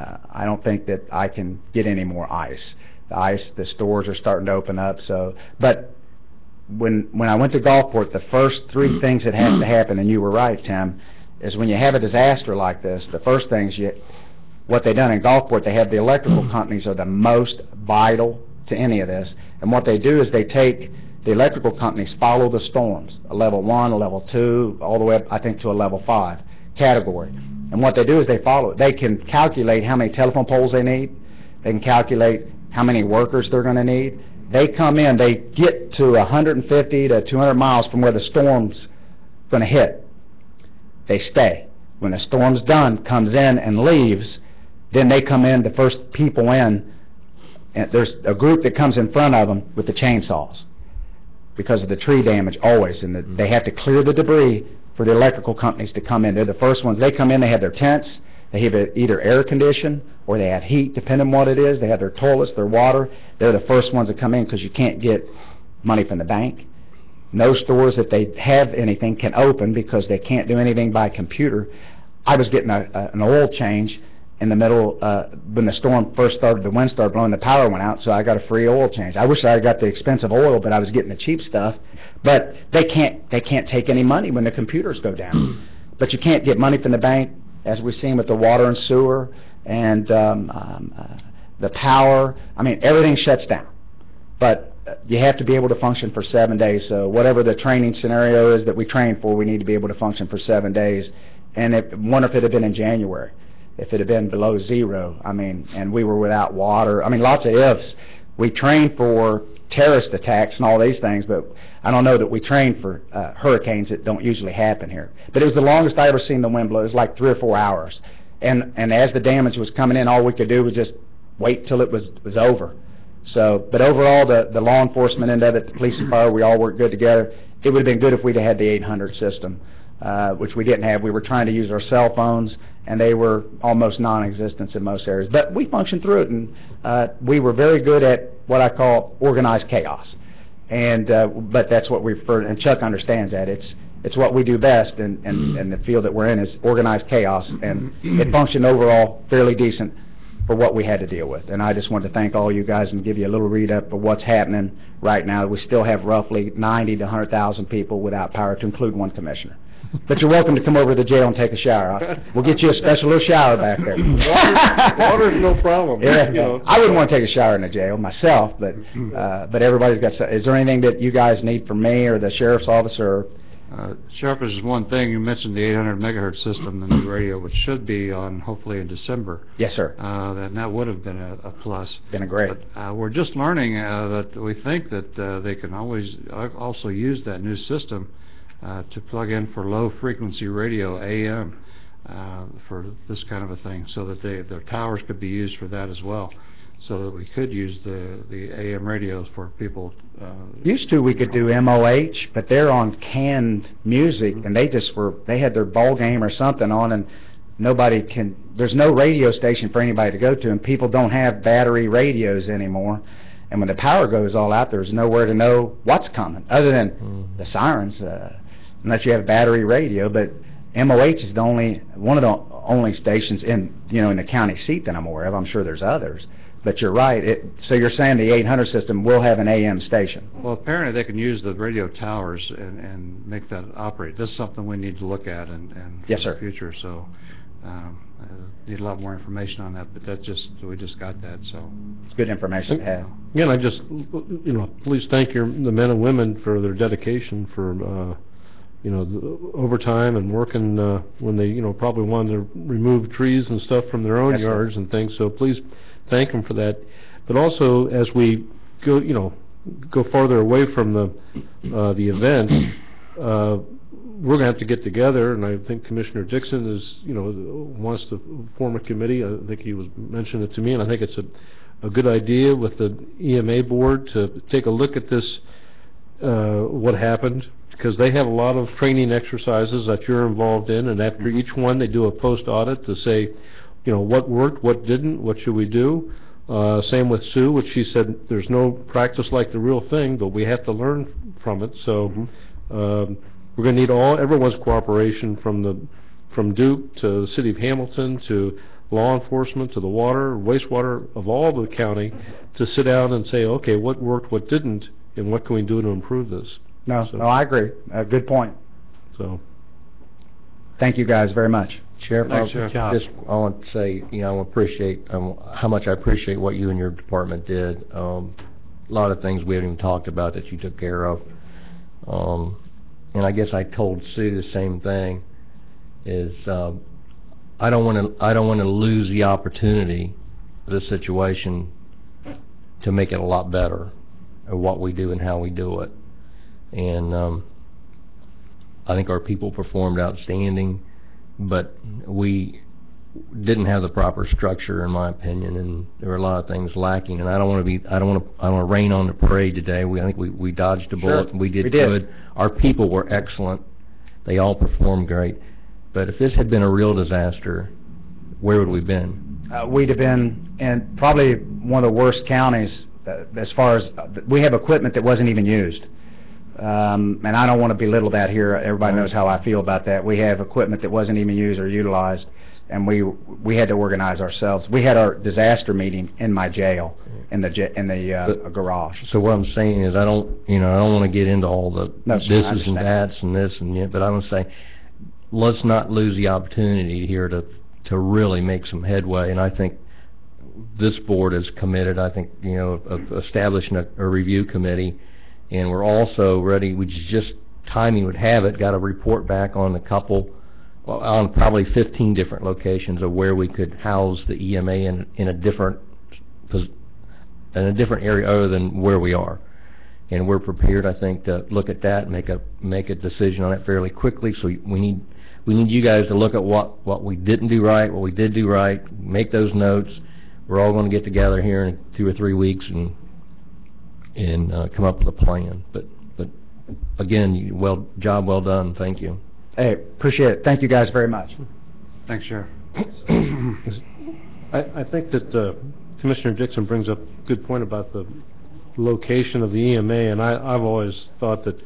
I don't think that I can get any more ice. The stores are starting to open up, so, but when I went to Gulfport, the first 3 things that have to happen, and you were right, Tim, is when you have a disaster like this, the first things what they done in Gulfport, they have the electrical companies are the most vital to any of this, and what they do is they take the electrical companies follow the storms, a level 1, a level 2, all the way up, I think, to a level 5 category. And what they do is they follow it. They can calculate how many telephone poles they need. They can calculate how many workers they're going to need. They come in, they get to 150 to 200 miles from where the storm's going to hit. They stay. When the storm's done, comes in and leaves, then they come in, the first people in, and there's a group that comes in front of them with the chainsaws because of the tree damage always, and they have to clear the debris for the electrical companies to come in. They're the first ones. They come in, they have their tents, they have it either air conditioned or they have heat, depending on what it is. They have their toilets, their water. They're the first ones that come in because you can't get money from the bank. No stores that they have anything can open because they can't do anything by computer. I was getting an oil change in the middle when the storm first started, the wind started blowing, the power went out, so I got a free oil change. I wish I had got the expensive oil, but I was getting the cheap stuff. But they can't take any money when the computers go down. But you can't get money from the bank, as we've seen with the water and sewer and the power. I mean, everything shuts down. But you have to be able to function for 7 days. So whatever the training scenario is that we train for, we need to be able to function for 7 days. And wonder if it had been in January, if it had been below 0, I mean, and we were without water. I mean, lots of ifs. We train for terrorist attacks and all these things, but I don't know that we train for hurricanes that don't usually happen here. But it was the longest I ever seen the wind blow. It was like 3 or 4 hours. And as the damage was coming in, all we could do was just wait till it was over. So, but overall, the law enforcement end of it, the police and fire, we all worked good together. It would have been good if we'd have had the 800 system, which we didn't have. We were trying to use our cell phones, and they were almost non-existent in most areas. But we functioned through it, and we were very good at what I call organized chaos. And but that's what we refer, and Chuck understands that. It's what we do best, and the field that we're in is organized chaos, and it functioned overall fairly decent for what we had to deal with. And I just want to thank all you guys and give you a little read-up of what's happening right now. We still have roughly 90 to 100,000 people without power, to include one commissioner. But you're welcome to come over to the jail and take a shower. We'll get you a special little shower back there. Water's no problem. Yeah, I wouldn't want to take a shower in the jail myself, but everybody's got. Is there anything that you guys need from me or the sheriff's office or? Sheriff, there's just one thing. You mentioned the 800 megahertz system, the new radio, which should be on hopefully in December. Yes, sir. And that would have been a plus. Been a great. But we're just learning that we think that they can always also use that new system to plug in for low frequency radio, AM, for this kind of a thing, so that their towers could be used for that as well, so that we could use the AM radios for people. Used to we could do MOH, but they're on canned music, and they had their ball game or something on, and there's no radio station for anybody to go to, and people don't have battery radios anymore. And when the power goes all out, there's nowhere to know what's coming, other than the sirens, unless you have a battery radio. But MOH is one of the only stations in, in the county seat that I'm aware of. I'm sure there's others. But you're right, so you're saying the 800 system will have an AM station? Well, apparently they can use the radio towers and make that operate. This is something we need to look at and Yes, for sir. the future, so, need a lot more information on that, but we just got that, so. It's good information to have. Again, I just, please thank the men and women for their dedication for, the overtime and working, when they, probably wanted to remove trees and stuff from their own Yes, sir. yards and things, so please thank them for that. But also, as we go, go farther away from the event, we're gonna have to get together, and I think Commissioner Dixon is, wants to form a committee. I think he was mentioning it to me, and I think it's a good idea with the EMA board to take a look at this, what happened, because they have a lot of training exercises that you're involved in, and after each one, they do a post-audit to say, what worked, what didn't, what should we do. Same with Sue, which she said, there's no practice like the real thing, but we have to learn from it, so, we're going to need everyone's cooperation from Duke to the city of Hamilton to law enforcement to the water, wastewater of all the county to sit down and say, okay, what worked, what didn't, and what can we do to improve this? No, So- no, I agree. Good point. So, Thank you guys very much. Sheriff, Thanks, Sheriff. I want to say, I appreciate how much I appreciate what you and your department did. A lot of things we haven't even talked about that you took care of. And I guess I told Sue the same thing. Is I don't want to lose the opportunity of this situation to make it a lot better of what we do and how we do it. And I think our people performed outstanding, but we didn't have the proper structure, in my opinion, and there were a lot of things lacking. And I don't want to rain on the parade today. I think we dodged a bullet. Sure, And we did we did. good. Our people were excellent. They all performed great. But if this had been a real disaster, where would we have been? We'd have been in probably one of the worst counties as far as, we have equipment that wasn't even used. And I don't want to belittle that here. Everybody knows how I feel about that. We have equipment that wasn't even used or utilized, and we had to organize ourselves. We had our disaster meeting in my jail, in the garage. So what I'm saying is I don't want to get into all the No, sir, I thises and understand. that's and this and that, but I want to say, let's not lose the opportunity here to really make some headway. And I think this board is committed, I think, of establishing a review committee. And we're also ready, we just, timing would have it, got a report back on on probably 15 different locations of where we could house the EMA in a different area other than where we are. And we're prepared, I think, to look at that and make a decision on it fairly quickly. So we need you guys to look at what we didn't do right, what we did do right, make those notes. We're all going to get together here in 2 or 3 weeks and come up with a plan. But again, job well done. Thank you. Hey, appreciate it. Thank you guys very much. Thanks, Sheriff. I think that Commissioner Dixon brings up a good point about the location of the EMA, and I've always thought that,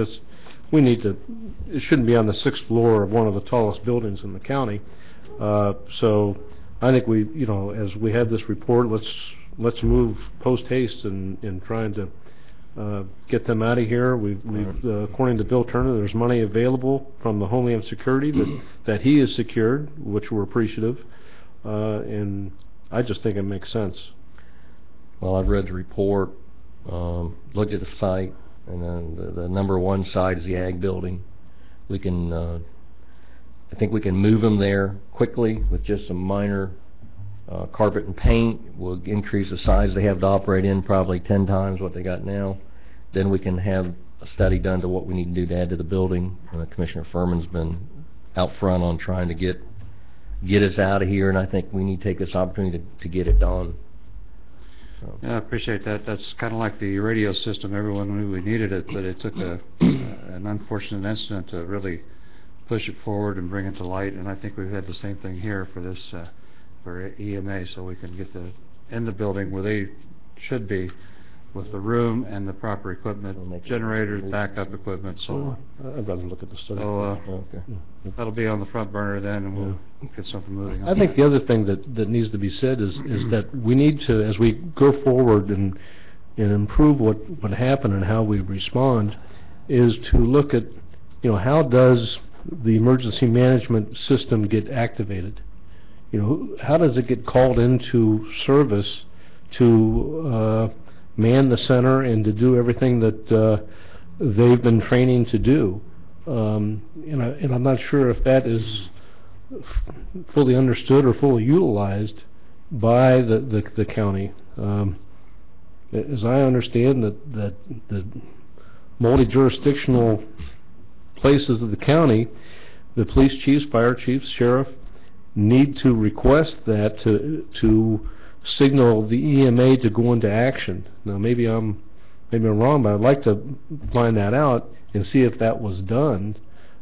it shouldn't be on the 6th floor of one of the tallest buildings in the county. So I think as we have this report, let's move post haste in trying to get them out of here. We've according to Bill Turner, there's money available from the Homeland Security that he has secured, which we're appreciative, and I just think it makes sense. Well, I've read the report, looked at the site, and then the number one site is the ag building. We can, I think we can move them there quickly with just some minor carpet and paint. We'll increase the size they have to operate in probably 10 times what they got now. Then we can have a study done to what we need to do to add to the building. Commissioner Furman's been out front on trying to get us out of here, and I think we need to take this opportunity to get it done. So. Yeah, I appreciate that. That's kind of like the radio system. Everyone knew we needed it, but it took an unfortunate incident to really push it forward and bring it to light. And I think we've had the same thing here for this for EMA, so we can get in the building where they should be with the room and the proper equipment, We'll make it- generators, backup equipment, so on. I'd rather look at the study. So, Okay. that'll be on the front burner then, and we'll get something moving on I think that. the other thing that needs to be said is that we need to, as we go forward and improve what happened and how we respond, is to look at, how does the emergency management system get activated? How does it get called into service to man the center and to do everything that they've been training to do? And I'm not sure if that is fully understood or fully utilized by the county. As I understand that the multi-jurisdictional places of the county, the police chiefs, fire chiefs, sheriff, need to request that to signal the EMA to go into action. Now, maybe I'm wrong, but I'd like to find that out and see if that was done.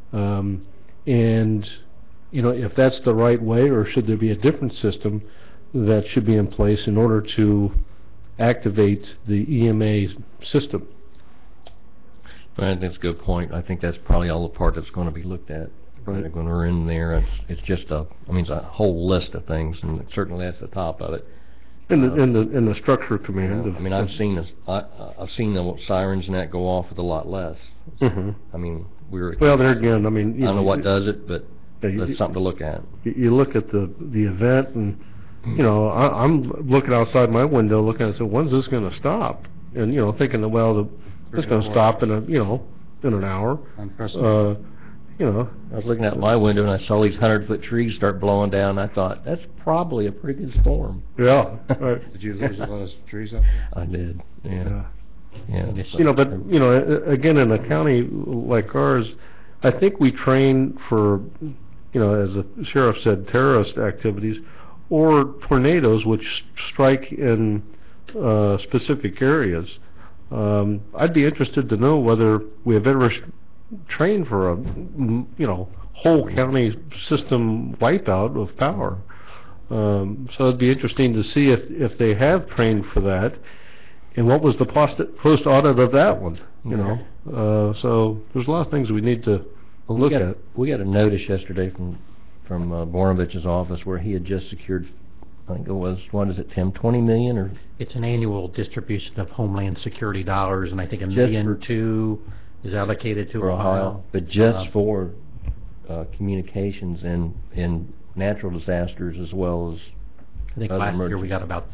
And, if that's the right way, or should there be a different system that should be in place in order to activate the EMA system. I think that's a good point. I think that's probably all the part that's going to be looked at. Right. They're going to in there. It's just it's a whole list of things, and certainly that's the top of it. In the structure command. I mean, I've seen the sirens and that go off with a lot less. Mhm. I mean, Well, there again, I mean, I don't know what does it, but Yeah, that's something to look at. You look at the event, and I'm looking outside my window, looking at it, so when's this going to stop? And thinking that, well, it's going to stop in an hour. Unprecedented. I was looking out my window and I saw these 100-foot trees start blowing down. I thought, that's probably a pretty good storm. Yeah, right. Did you lose a lot of trees up there? I did, yeah. Yeah. But again, in a county like ours, I think we train for, as the sheriff said, terrorist activities or tornadoes which strike in specific areas. I'd be interested to know whether we have ever trained for a, whole county system wipeout of power. So it'd be interesting to see if they have trained for that, and what was the post audit of that one. So there's a lot of things we need to look at. We got a notice yesterday from Boronovich's office where he had just secured, I think it was, what is it, Tim, 20 million or? It's an annual distribution of Homeland Security dollars, and I think $1 Just million for- or two is allocated to for Ohio. But just for communications and natural disasters as well as I think other last year we emergencies. got about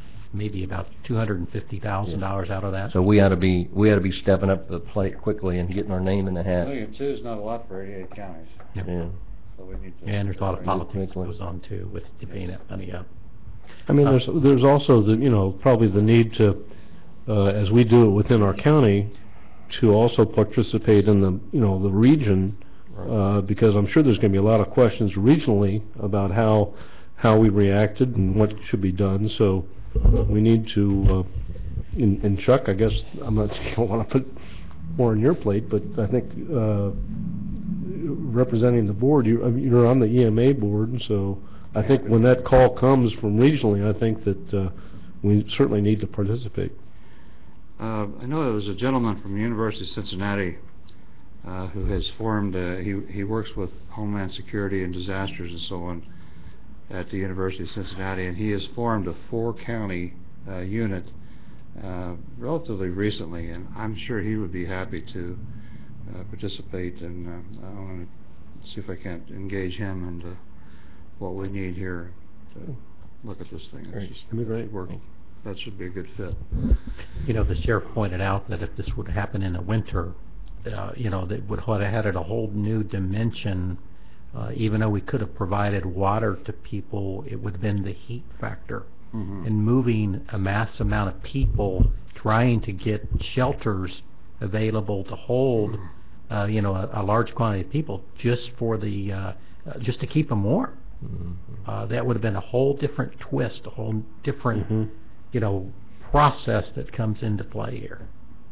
$250,000 out of that. So we ought to be stepping up to the plate quickly and getting our name in the hat. $1.2 million is not a lot for 88 counties, Yep. Yeah. so we need to... And there's a lot of politics that quickly. goes on too with paying that money up. I mean, there's also the probably the need to, as we do it within our county, to also participate in the the region, because I'm sure there's going to be a lot of questions regionally about how we reacted and what should be done. So we need to, and Chuck, I guess I don't want to put more on your plate, but I think representing the board, you're on the EMA board, and so I think when that call comes from regionally, I think that we certainly need to participate. I know there was a gentleman from the University of Cincinnati who has formed, he works with Homeland Security and disasters and so on at the University of Cincinnati, and he has formed a 4-county unit relatively recently, and I'm sure he would be happy to participate, and I want to see if I can't engage him into what we need here to look at this thing. Great. It's just That'd be great. working. That should be a good fit. The sheriff pointed out that if this would happen in the winter, that would have added a whole new dimension. Even though we could have provided water to people, it would have been the heat factor. Mhm. And moving a mass amount of people, trying to get shelters available to hold, a large quantity of people just for the, just to keep them warm. That would have been a whole different twist, a whole different, process that comes into play here.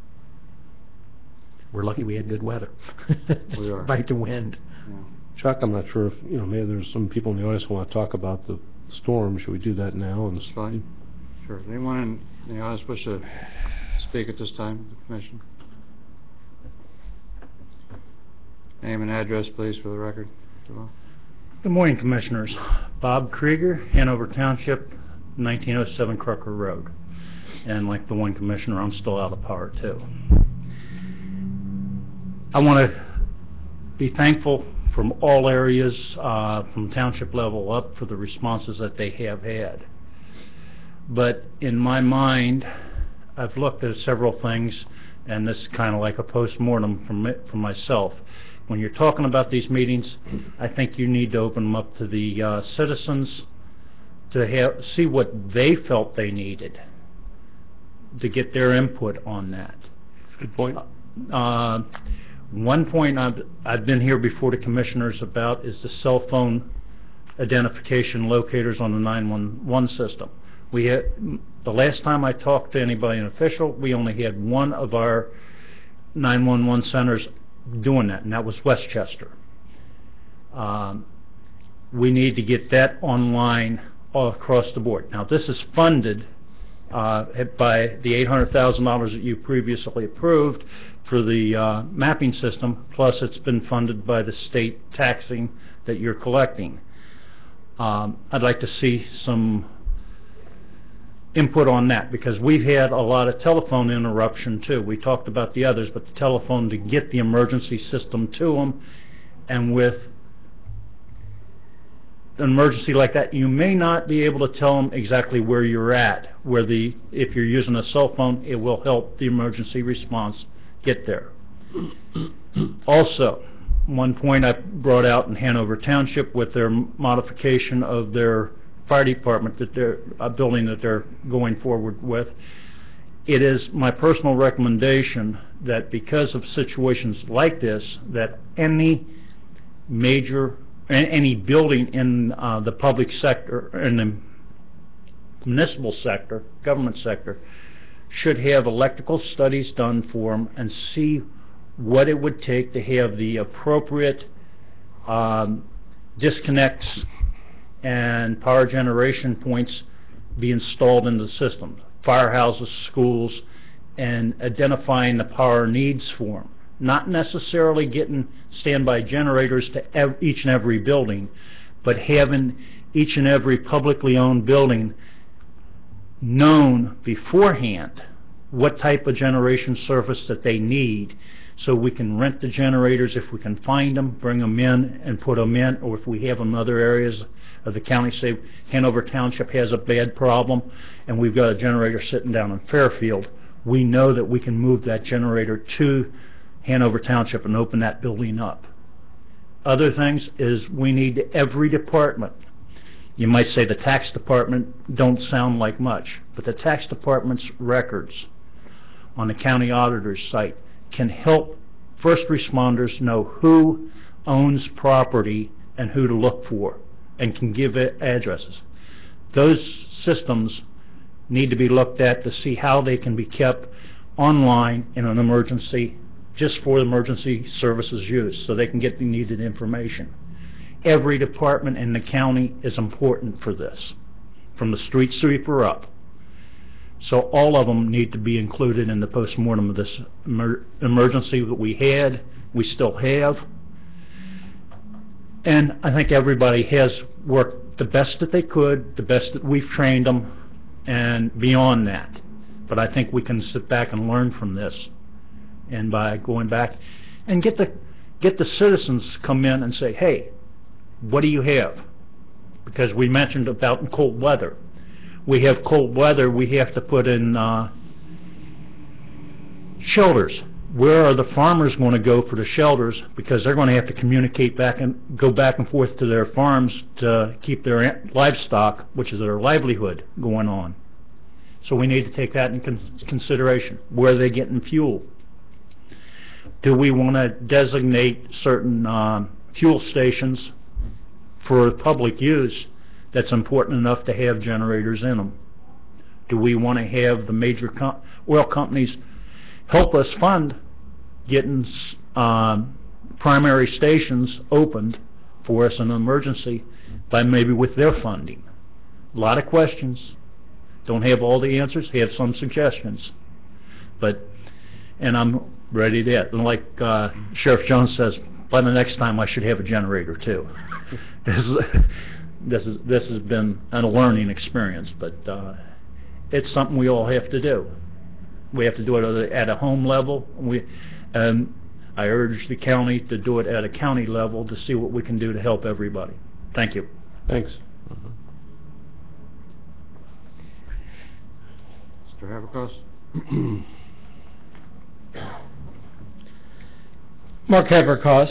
We're lucky we had good weather. We are. Despite the wind. Yeah. Chuck, I'm not sure if maybe there's some people in the audience who want to talk about the storm. Should we do that now? And That's fine. Sure. Anyone in the audience wish to speak at this time, the commission? Name and address, please, for the record. Good morning, Commissioners. Bob Krieger, Hanover Township, 1907 Crocker Road. And like the one Commissioner, I'm still out of power, too. I want to be thankful from all areas, from township level up, for the responses that they have had. But in my mind, I've looked at several things, and this is kind of like a post-mortem from myself. When you're talking about these meetings, I think you need to open them up to the citizens to see what they felt they needed, to get their input on that. Good point. One point I've been here before the commissioners about is the cell phone identification locators on the 911 system. We had, the last time I talked to anybody, an official, we only had one of our 911 centers doing that, and that was Westchester. We need to get that online all across the board. Now, this is funded by the $800,000 that you previously approved for the mapping system, plus it's been funded by the state taxing that you're collecting. I'd like to see some input on that, because we've had a lot of telephone interruption too. We talked about the others, but the telephone, to get the emergency system to them, and with an emergency like that, you may not be able to tell them exactly where you're at, if you're using a cell phone, it will help the emergency response get there. Also, one point I brought out in Hanover Township with their modification of their fire department, that they're a building that they're going forward with, it is my personal recommendation that because of situations like this, that any building in the public sector, in the municipal sector, government sector, should have electrical studies done for them and see what it would take to have the appropriate disconnects and power generation points be installed in the system, firehouses, schools, and identifying the power needs for them. Not necessarily getting standby generators to each and every building, but having each and every publicly owned building known beforehand what type of generation service that they need, so we can rent the generators if we can find them, bring them in and put them in, or if we have them in other areas of the county. Say Hanover Township has a bad problem and we've got a generator sitting down in Fairfield, we know that we can move that generator to Hanover Township and open that building up. Other things is we need every department. You might say the tax department don't sound like much, but the tax department's records on the county auditor's site can help first responders know who owns property and who to look for, and can give it addresses. Those systems need to be looked at to see how they can be kept online in an emergency, just for emergency services use, so they can get the needed information. Every department in the county is important for this, from the street sweeper up. So all of them need to be included in the postmortem of this emergency that we had, we still have. And I think everybody has worked the best that they could, the best that we've trained them, and beyond that. But I think we can sit back and learn from this, and by going back and get the citizens come in and say, hey, what do you have? Because we mentioned about in cold weather. We have cold weather, we have to put in shelters. Where are the farmers going to go for the shelters? Because they're going to have to communicate back and go back and forth to their farms to keep their livestock, which is their livelihood, going on. So we need to take that in consideration. Where are they getting fuel? Do we want to designate certain fuel stations for public use that's important enough to have generators in them? Do we want to have the major oil companies help us fund getting primary stations opened for us in an emergency by maybe with their funding? A lot of questions. Don't have all the answers, have some suggestions. And I'm ready to, and like Sheriff Jones says, by the next time I should have a generator too. This has been a learning experience, but it's something we all have to do. We have to do it at a home level. And I urge the county to do it at a county level to see what we can do to help everybody. Thank you. Thanks. Mr. Haverkos? Mark Haverkos,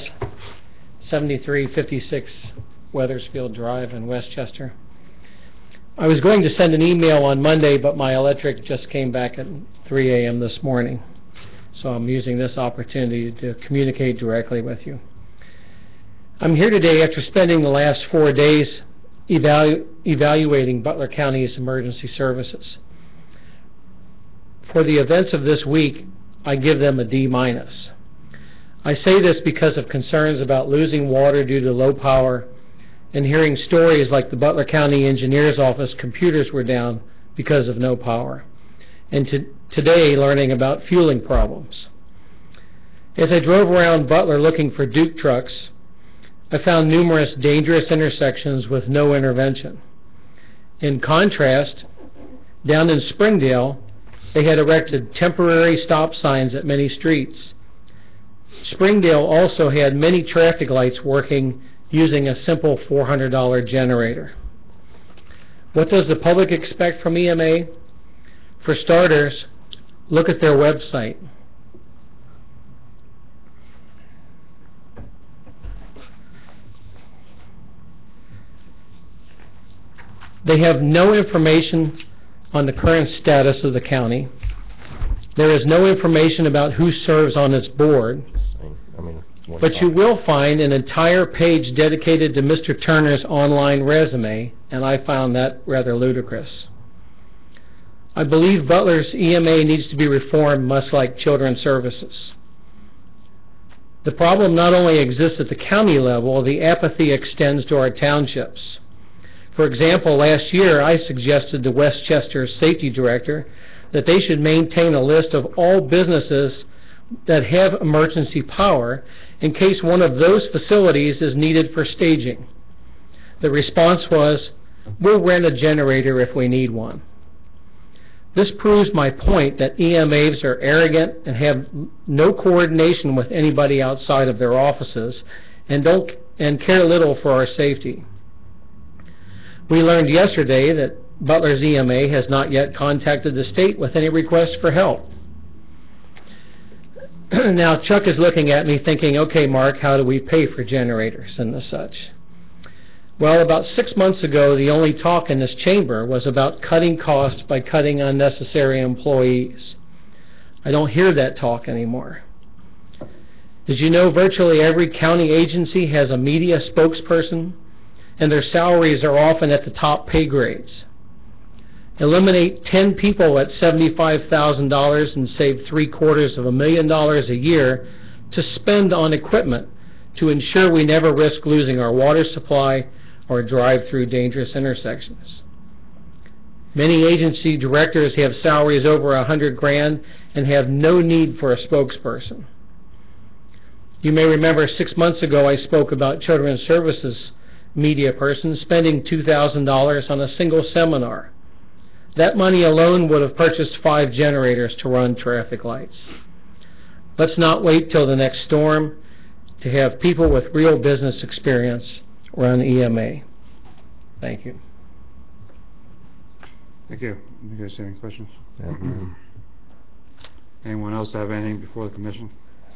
7356 Weathersfield Drive in Westchester. I was going to send an email on Monday, but my electric just came back at 3 a.m. this morning. So I'm using this opportunity to communicate directly with you. I'm here today after spending the last 4 days evaluating Butler County's emergency services. For the events of this week, I give them a D-. I say this because of concerns about losing water due to low power and hearing stories like the Butler County Engineer's Office computers were down because of no power, and today learning about fueling problems. As I drove around Butler looking for Duke trucks, I found numerous dangerous intersections with no intervention. In contrast, down in Springdale, they had erected temporary stop signs at many streets. Springdale also had many traffic lights working using a simple $400 generator. What does the public expect from EMA? For starters, look at their website. They have no information on the current status of the county. There is no information about who serves on its board. But you will find an entire page dedicated to Mr. Turner's online resume, and I found that rather ludicrous. I believe Butler's EMA needs to be reformed, much like Children's Services. The problem not only exists at the county level, the apathy extends to our townships. For example, last year I suggested to Westchester's safety director that they should maintain a list of all businesses that have emergency power in case one of those facilities is needed for staging. The response was, "We'll rent a generator if we need one." This proves my point that EMAs are arrogant and have no coordination with anybody outside of their offices and care little for our safety. We learned yesterday that Butler's EMA has not yet contacted the state with any requests for help. Now, Chuck is looking at me thinking, okay, Mark, how do we pay for generators and the such? Well, about 6 months ago, the only talk in this chamber was about cutting costs by cutting unnecessary employees. I don't hear that talk anymore. Did you know virtually every county agency has a media spokesperson, and their salaries are often at the top pay grades? Eliminate 10 people at $75,000 and save $750,000 a year to spend on equipment to ensure we never risk losing our water supply or drive through dangerous intersections. Many agency directors have salaries over $100,000 and have no need for a spokesperson. You may remember 6 months ago I spoke about Children's Services media person spending $2,000 on a single seminar. That money alone would have purchased 5 generators to run traffic lights. Let's not wait till the next storm to have people with real business experience run EMA. Thank you. Thank you. You guys have any questions? Anyone else have anything before the commission?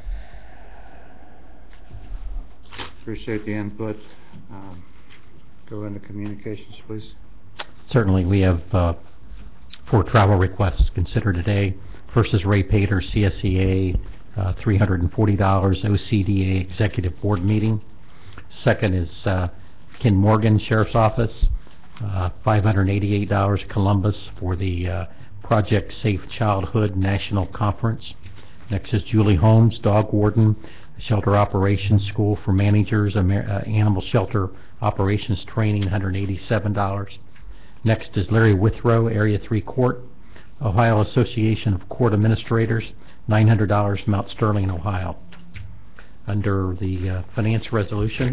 Appreciate the input. Go into communications, please. Certainly, we have 4 travel requests to consider today. First is Ray Pater, CSEA, $340, OCDA Executive Board meeting. Second is Ken Morgan, Sheriff's Office, $588, Columbus, for the Project Safe Childhood National Conference. Next is Julie Holmes, Dog Warden, Shelter Operations School for Managers, Animal Shelter Operations Training, $187. Next is Larry Withrow, Area 3 Court, Ohio Association of Court Administrators, $900, Mount Sterling, Ohio. Under the finance resolutions.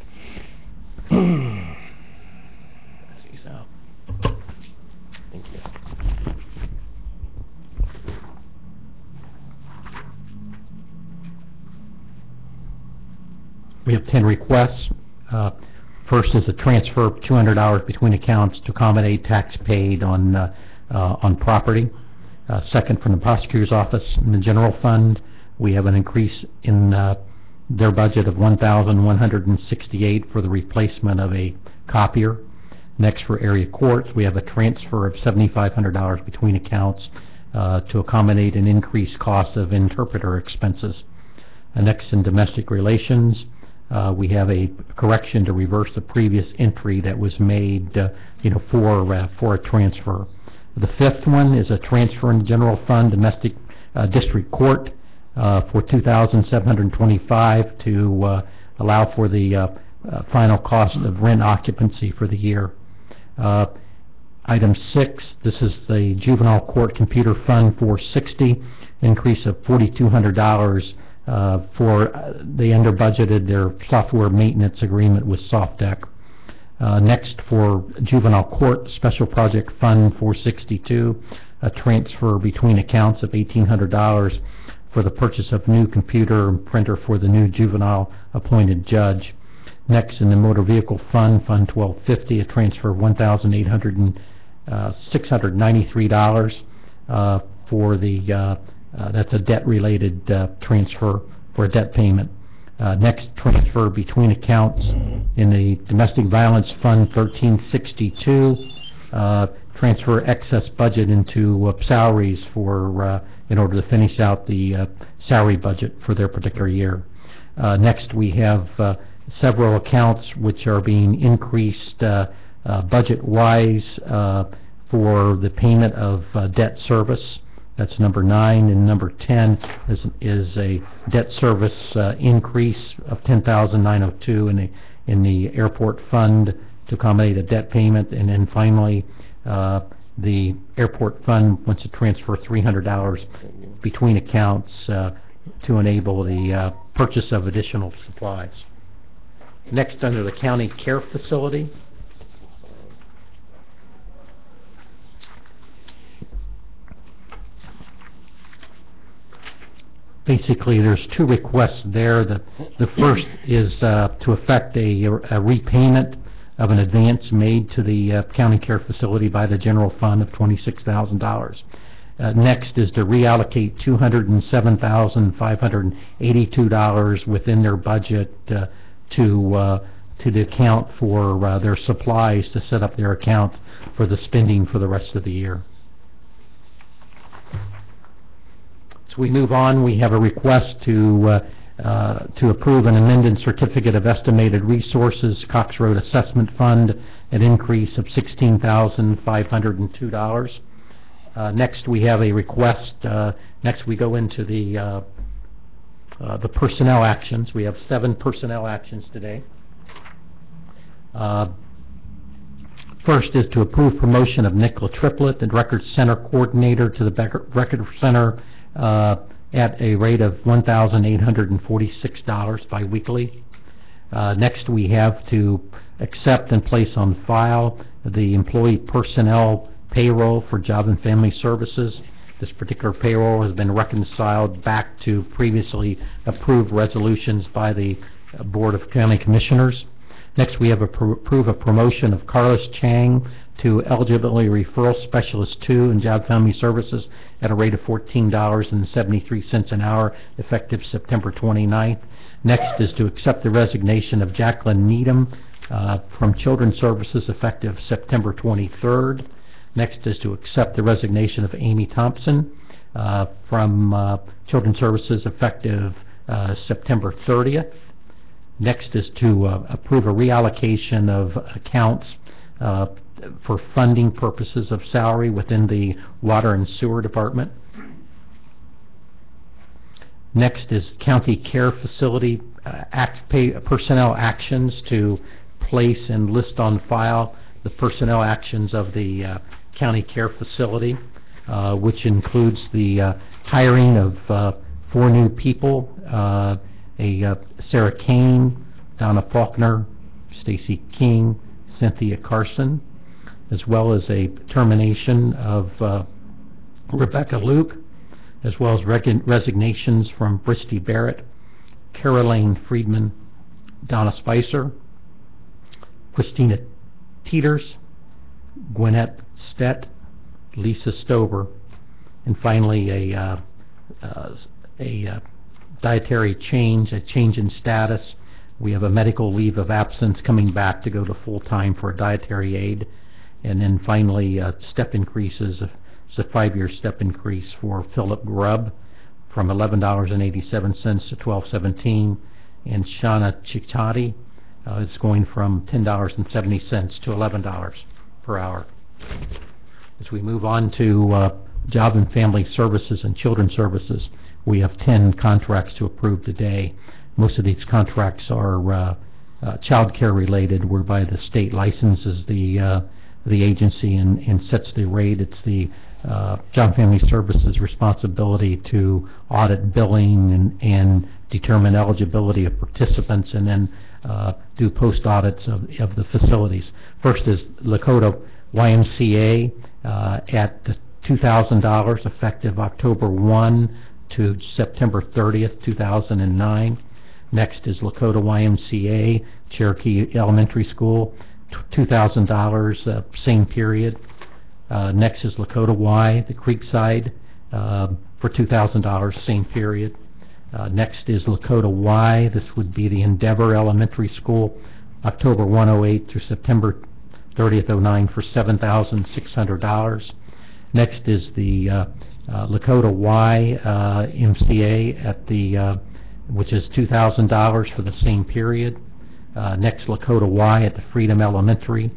These out. Thank you. We have 10 requests. First is a transfer of $200 between accounts to accommodate tax paid on property. Second, from the prosecutor's office in the general fund, we have an increase in their budget of $1,168 for the replacement of a copier. Next, for area courts, we have a transfer of $7,500 between accounts to accommodate an increased cost of interpreter expenses. Next, in domestic relations, we have a correction to reverse the previous entry that was made, for a transfer. The fifth one is a transfer in the general fund, domestic district court, for $2,725 to allow for the final cost of rent occupancy for the year. Item 6, this is the juvenile court computer fund, $460, increase of $4,200 for they under budgeted their software maintenance agreement with SoftDeck. Next, for juvenile court special project fund, $462, a transfer between accounts of $1,800 for the purchase of new computer and printer for the new juvenile appointed judge. Next, in the motor vehicle fund, Fund 1250, a transfer of $693 for the that's a debt-related transfer for a debt payment. Next, transfer between accounts in the domestic violence fund, 1362, transfer excess budget into salaries for in order to finish out the salary budget for their particular year. Next, we have several accounts which are being increased budget-wise for the payment of debt service. That's number 9, and number 10 is a debt service increase of $10,902 in the airport fund to accommodate a debt payment. And then finally, the airport fund wants to transfer $300 between accounts to enable the purchase of additional supplies. Next, under the county care facility, basically there's 2 requests there. The first is to effect a repayment of an advance made to the county care facility by the general fund of $26,000. Next is to reallocate $207,582 within their budget to the account for their supplies to set up their account for the spending for the rest of the year. So we move on. We have a request to approve an amended certificate of estimated resources, Cox Road Assessment Fund, an increase of $16,502. Next, we have a request. Next, we go into the personnel actions. We have 7 personnel actions today. First is to approve promotion of Nicola Triplett, the Record Center Coordinator, to the Record Center at a rate of $1,846 biweekly. Next, we have to accept and place on file the employee personnel payroll for Job and Family Services. This particular payroll has been reconciled back to previously approved resolutions by the Board of County Commissioners. Next, we have approve a promotion of Carlos Chang to Eligibility Referral Specialist 2 in Job Family Services at a rate of $14.73 an hour, effective September 29th. Next is to accept the resignation of Jacqueline Needham from Children's Services, effective September 23rd. Next is to accept the resignation of Amy Thompson from Children's Services, effective September 30th. Next is to approve a reallocation of accounts for funding purposes of salary within the Water and Sewer Department. Next is County Care Facility personnel actions, to place and list on file the personnel actions of the County Care Facility. which includes the hiring of 4 new people, Sarah Kane, Donna Faulkner, Stacy King, Cynthia Carson, as well as a termination of Rebecca Luke, as well as resignations from Bristy Barrett, Caroline Friedman, Donna Spicer, Christina Teeters, Gwinnett Stett, Lisa Stover, and finally a dietary change, a change in status. We have a medical leave of absence coming back to go to full-time for a dietary aide. And then finally, step increases. It's a 5-year step increase for Philip Grubb from $11.87 to $12.17, and Shauna Chichati is going from $10.70 to $11 per hour. As we move on to Job and Family Services and Children's Services, we have 10 contracts to approve today. Most of these contracts are child care related, whereby the state licenses the agency and sets the rate. It's the Job and Family Services responsibility to audit billing and determine eligibility of participants, and then do post audits of the facilities. First is Lakota YMCA at the $2,000 effective October 1 to September 30th, 2009. Next is Lakota YMCA, Cherokee Elementary School, $2,000, same period. Next is Lakota Y, the Creekside, for $2,000, same period. Next is Lakota Y, this would be the Endeavor Elementary School, October 108 through September 30th, 09 for $7,600. Next is the Lakota Y MCA at the which is $2,000 for the same period. Next, Lakota Y at the Freedom Elementary,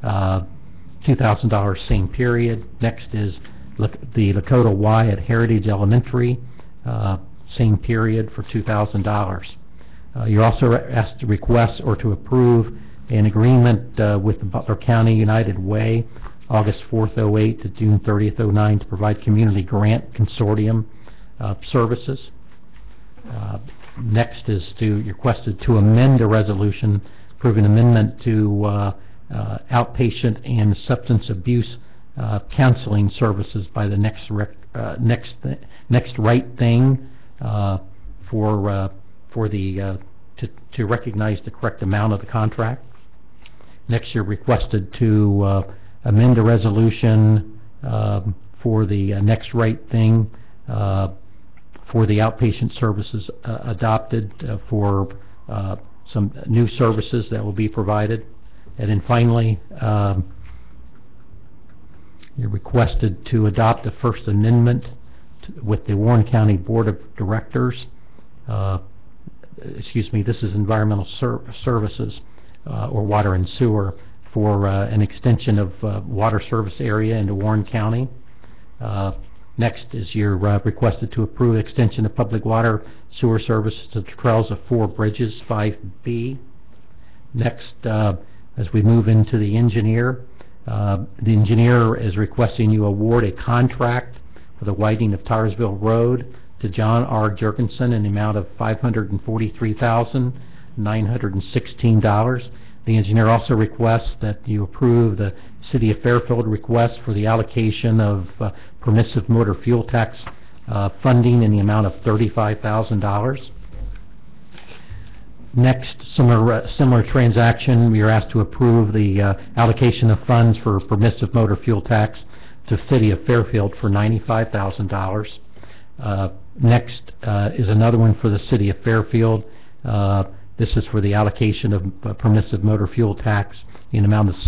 $2,000, same period. Next is the Lakota Y at Heritage Elementary, same period for $2,000. You're also asked to request or to approve an agreement with the Butler County United Way, August 4th, 08 to June 30th, 09 to provide community grant consortium services. Next is you're requested to amend a resolution approving amendment to outpatient and substance abuse counseling services by the Next Right Thing to recognize the correct amount of the contract. Next, you're requested to amend a resolution for the Next Right Thing for the outpatient services adopted for some new services that will be provided. And then finally, you're requested to adopt the First Amendment with the Warren County Board of Directors. This is Environmental Services or Water and Sewer for an extension of water service area into Warren County. Next is you're requested to approve extension of public water sewer services to the trails of 4 bridges, 5B. Next, as we move into the engineer is requesting you award a contract for the widening of Tyersville Road to John R. Jurgensen in the amount of $543,916. The engineer also requests that you approve the City of Fairfield request for the allocation of permissive motor fuel tax funding in the amount of $35,000. Next, similar transaction, we are asked to approve the allocation of funds for permissive motor fuel tax to City of Fairfield for $95,000. Next is another one for the City of Fairfield. This is for the allocation of permissive motor fuel tax in the amount of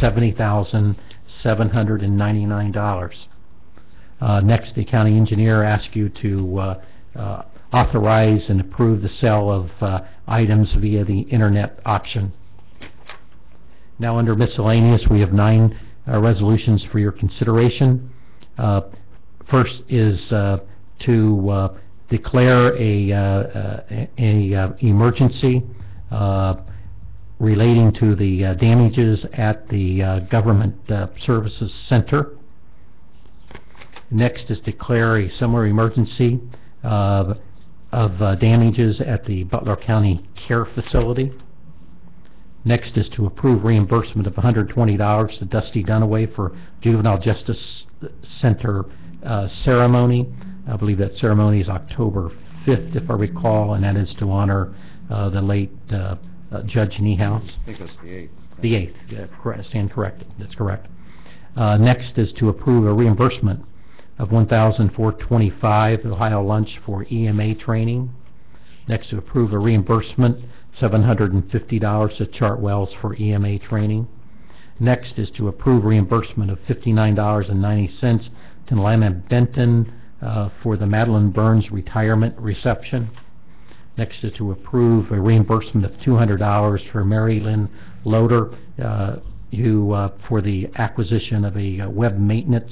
$70,799. Next, the county engineer asks you to authorize and approve the sale of items via the internet auction. Now, under miscellaneous, we have 9 resolutions for your consideration. First is to declare a emergency relating to the damages at the Government Services Center. Next is declare a summer emergency of damages at the Butler County Care Facility. Next is to approve reimbursement of $120 to Dusty Dunaway for Juvenile Justice Center ceremony. I believe that ceremony is October 5th, if I recall, and that is to honor the late Judge Niehaus. I think it's the 8th. The 8th, stand corrected, that's correct. Next is to approve a reimbursement of $1,425 Ohio Lunch for EMA training. Next, to approve a reimbursement $750 to Chartwells for EMA training. Next is to approve reimbursement of $59.90 to Lana Benton for the Madeline Burns Retirement Reception. Next is to approve a reimbursement of $200 for Mary Lynn Loader who for the acquisition of a web maintenance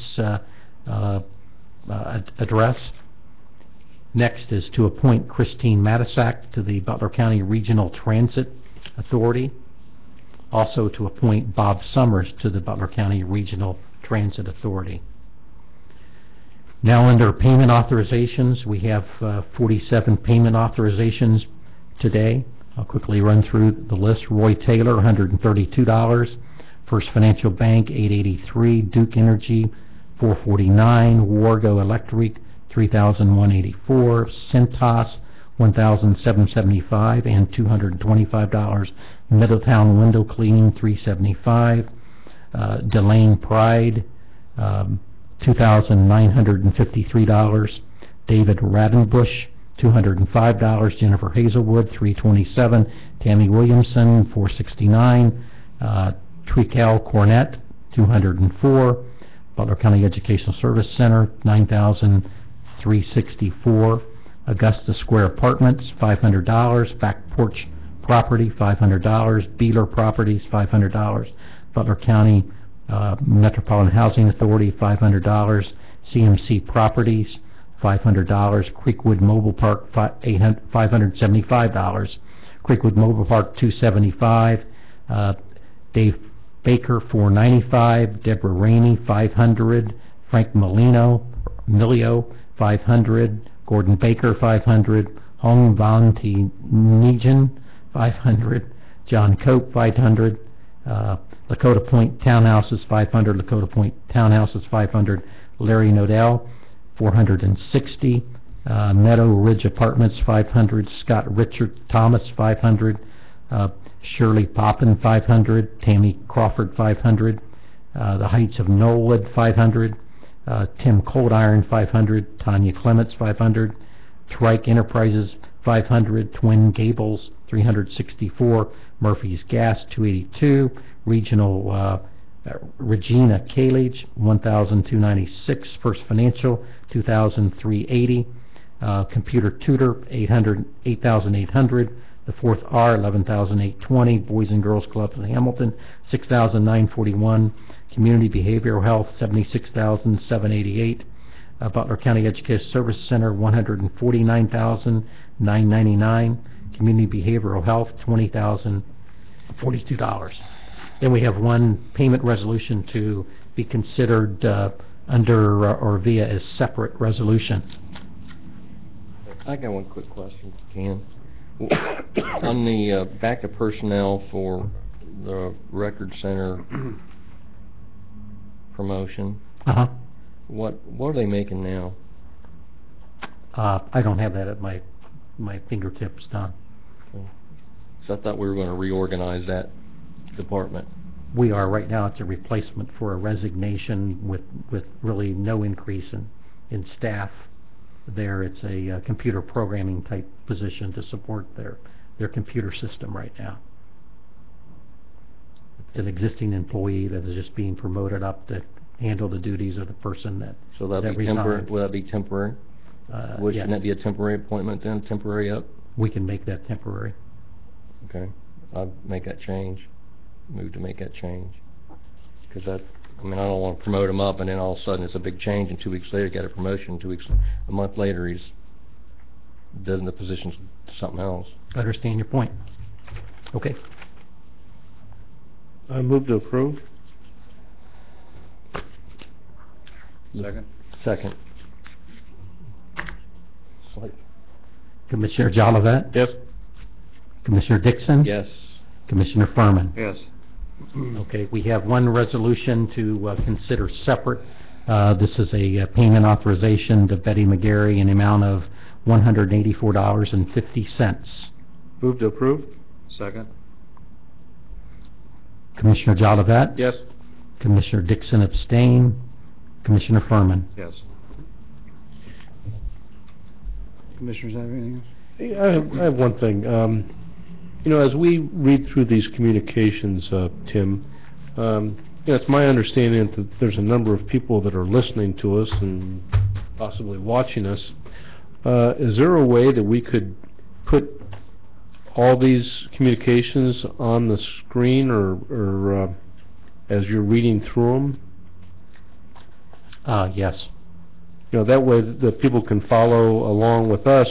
address. Next is to appoint Christine Matisak to the Butler County Regional Transit Authority. Also to appoint Bob Summers to the Butler County Regional Transit Authority. Now under payment authorizations, we have 47 payment authorizations today. I'll quickly run through the list. Roy Taylor, $132. First Financial Bank, $883. Duke Energy, $449. Wargo Electric, $3,184. Centos, $1,775 and $225. Middletown Window Cleaning, $375. Delane Pride, $2,953. David Radenbush, $205. Jennifer Hazelwood, $327. Tammy Williamson, $469. Treacle Cornett, $204. Butler County Educational Service Center, $9,364. Augusta Square Apartments, $500. Back Porch Property, $500. Beeler Properties, $500. Butler County Metropolitan Housing Authority, $500. CMC Properties, $500. Creekwood Mobile Park, $575. Creekwood Mobile Park, $275. Dave Baker, $495. Deborah Rainey, $500. Frank Milio, $500. Gordon Baker, $500. Hong Van T. Negen, $500. John Cope, $500. Lakota Point Townhouses, $500. Lakota Point Townhouses, $500. Larry Nodell, $460. Meadow Ridge Apartments, $500. Scott Richard Thomas, $500. Shirley Poppin, $500. Tammy Crawford, $500. The Heights of Knollwood, $500. Tim Coldiron, $500. Tanya Clements, $500. Trike Enterprises, $500. Twin Gables, $364. Murphy's Gas, $282. Regional Regina Kalage, $1,296. First Financial, $2,380. Computer Tutor, $8,800. The Fourth R, $11,820. Boys and Girls Club in Hamilton, $6,941. Community Behavioral Health, $76,788. Butler County Education Service Center, $149,999. Community Behavioral Health, $20,042. Then we have one payment resolution to be considered under or via a separate resolution. I got one quick question, if you can. On the back to personnel for the Record Center promotion, what are they making now? I don't have that at my fingertips, Don. Okay. So I thought we were going to reorganize that department. We are right now. It's a replacement for a resignation with really no increase in staff there. It's a computer programming type position to support their computer system right now. It's an existing employee that is just being promoted up to handle the duties of the person that So that'd be temporary. Will that be temporary? Shouldn't that be a temporary appointment then? Temporary up? We can make that temporary. Okay, I'll make that change. Move to make that change. Because I don't want to promote him up and then all of a sudden it's a big change and 2 weeks later he got a promotion. A month later he's doing the position to something else. I understand your point. Okay. I move to approve. Second. Second. Commissioner Jolivet? Yes? Commissioner Dixon? Yes. Commissioner Furman? Yes. Okay, we have one resolution to consider separate. This is a payment authorization to Betty McGarry in the amount of $184.50. Move to approve? Second. Commissioner Jolivet? Yes. Commissioner Dixon abstain. Commissioner Furman? Yes. Commissioners have anything else? I have one thing. You know, as we read through these communications, Tim, you know, it's my understanding that there's a number of people that are listening to us and possibly watching us. Is there a way that we could put all these communications on the screen or as you're reading through them? Yes. You know, that way the people can follow along with us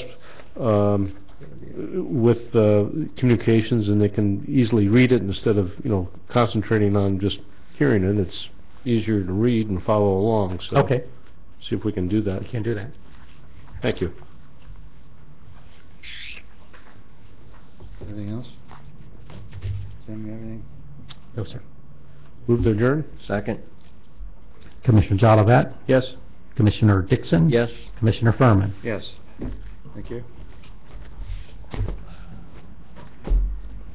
with communications, and they can easily read it instead of, you know, concentrating on just hearing it. It's easier to read and follow along. So Okay, see if we can do that. we can do that. Thank you. Anything else? Tim, you have anything? No, sir. Move to adjourn? Second. Commissioner Jolivet? Yes. Commissioner Dixon? Yes. Commissioner Furman? Yes. Thank you.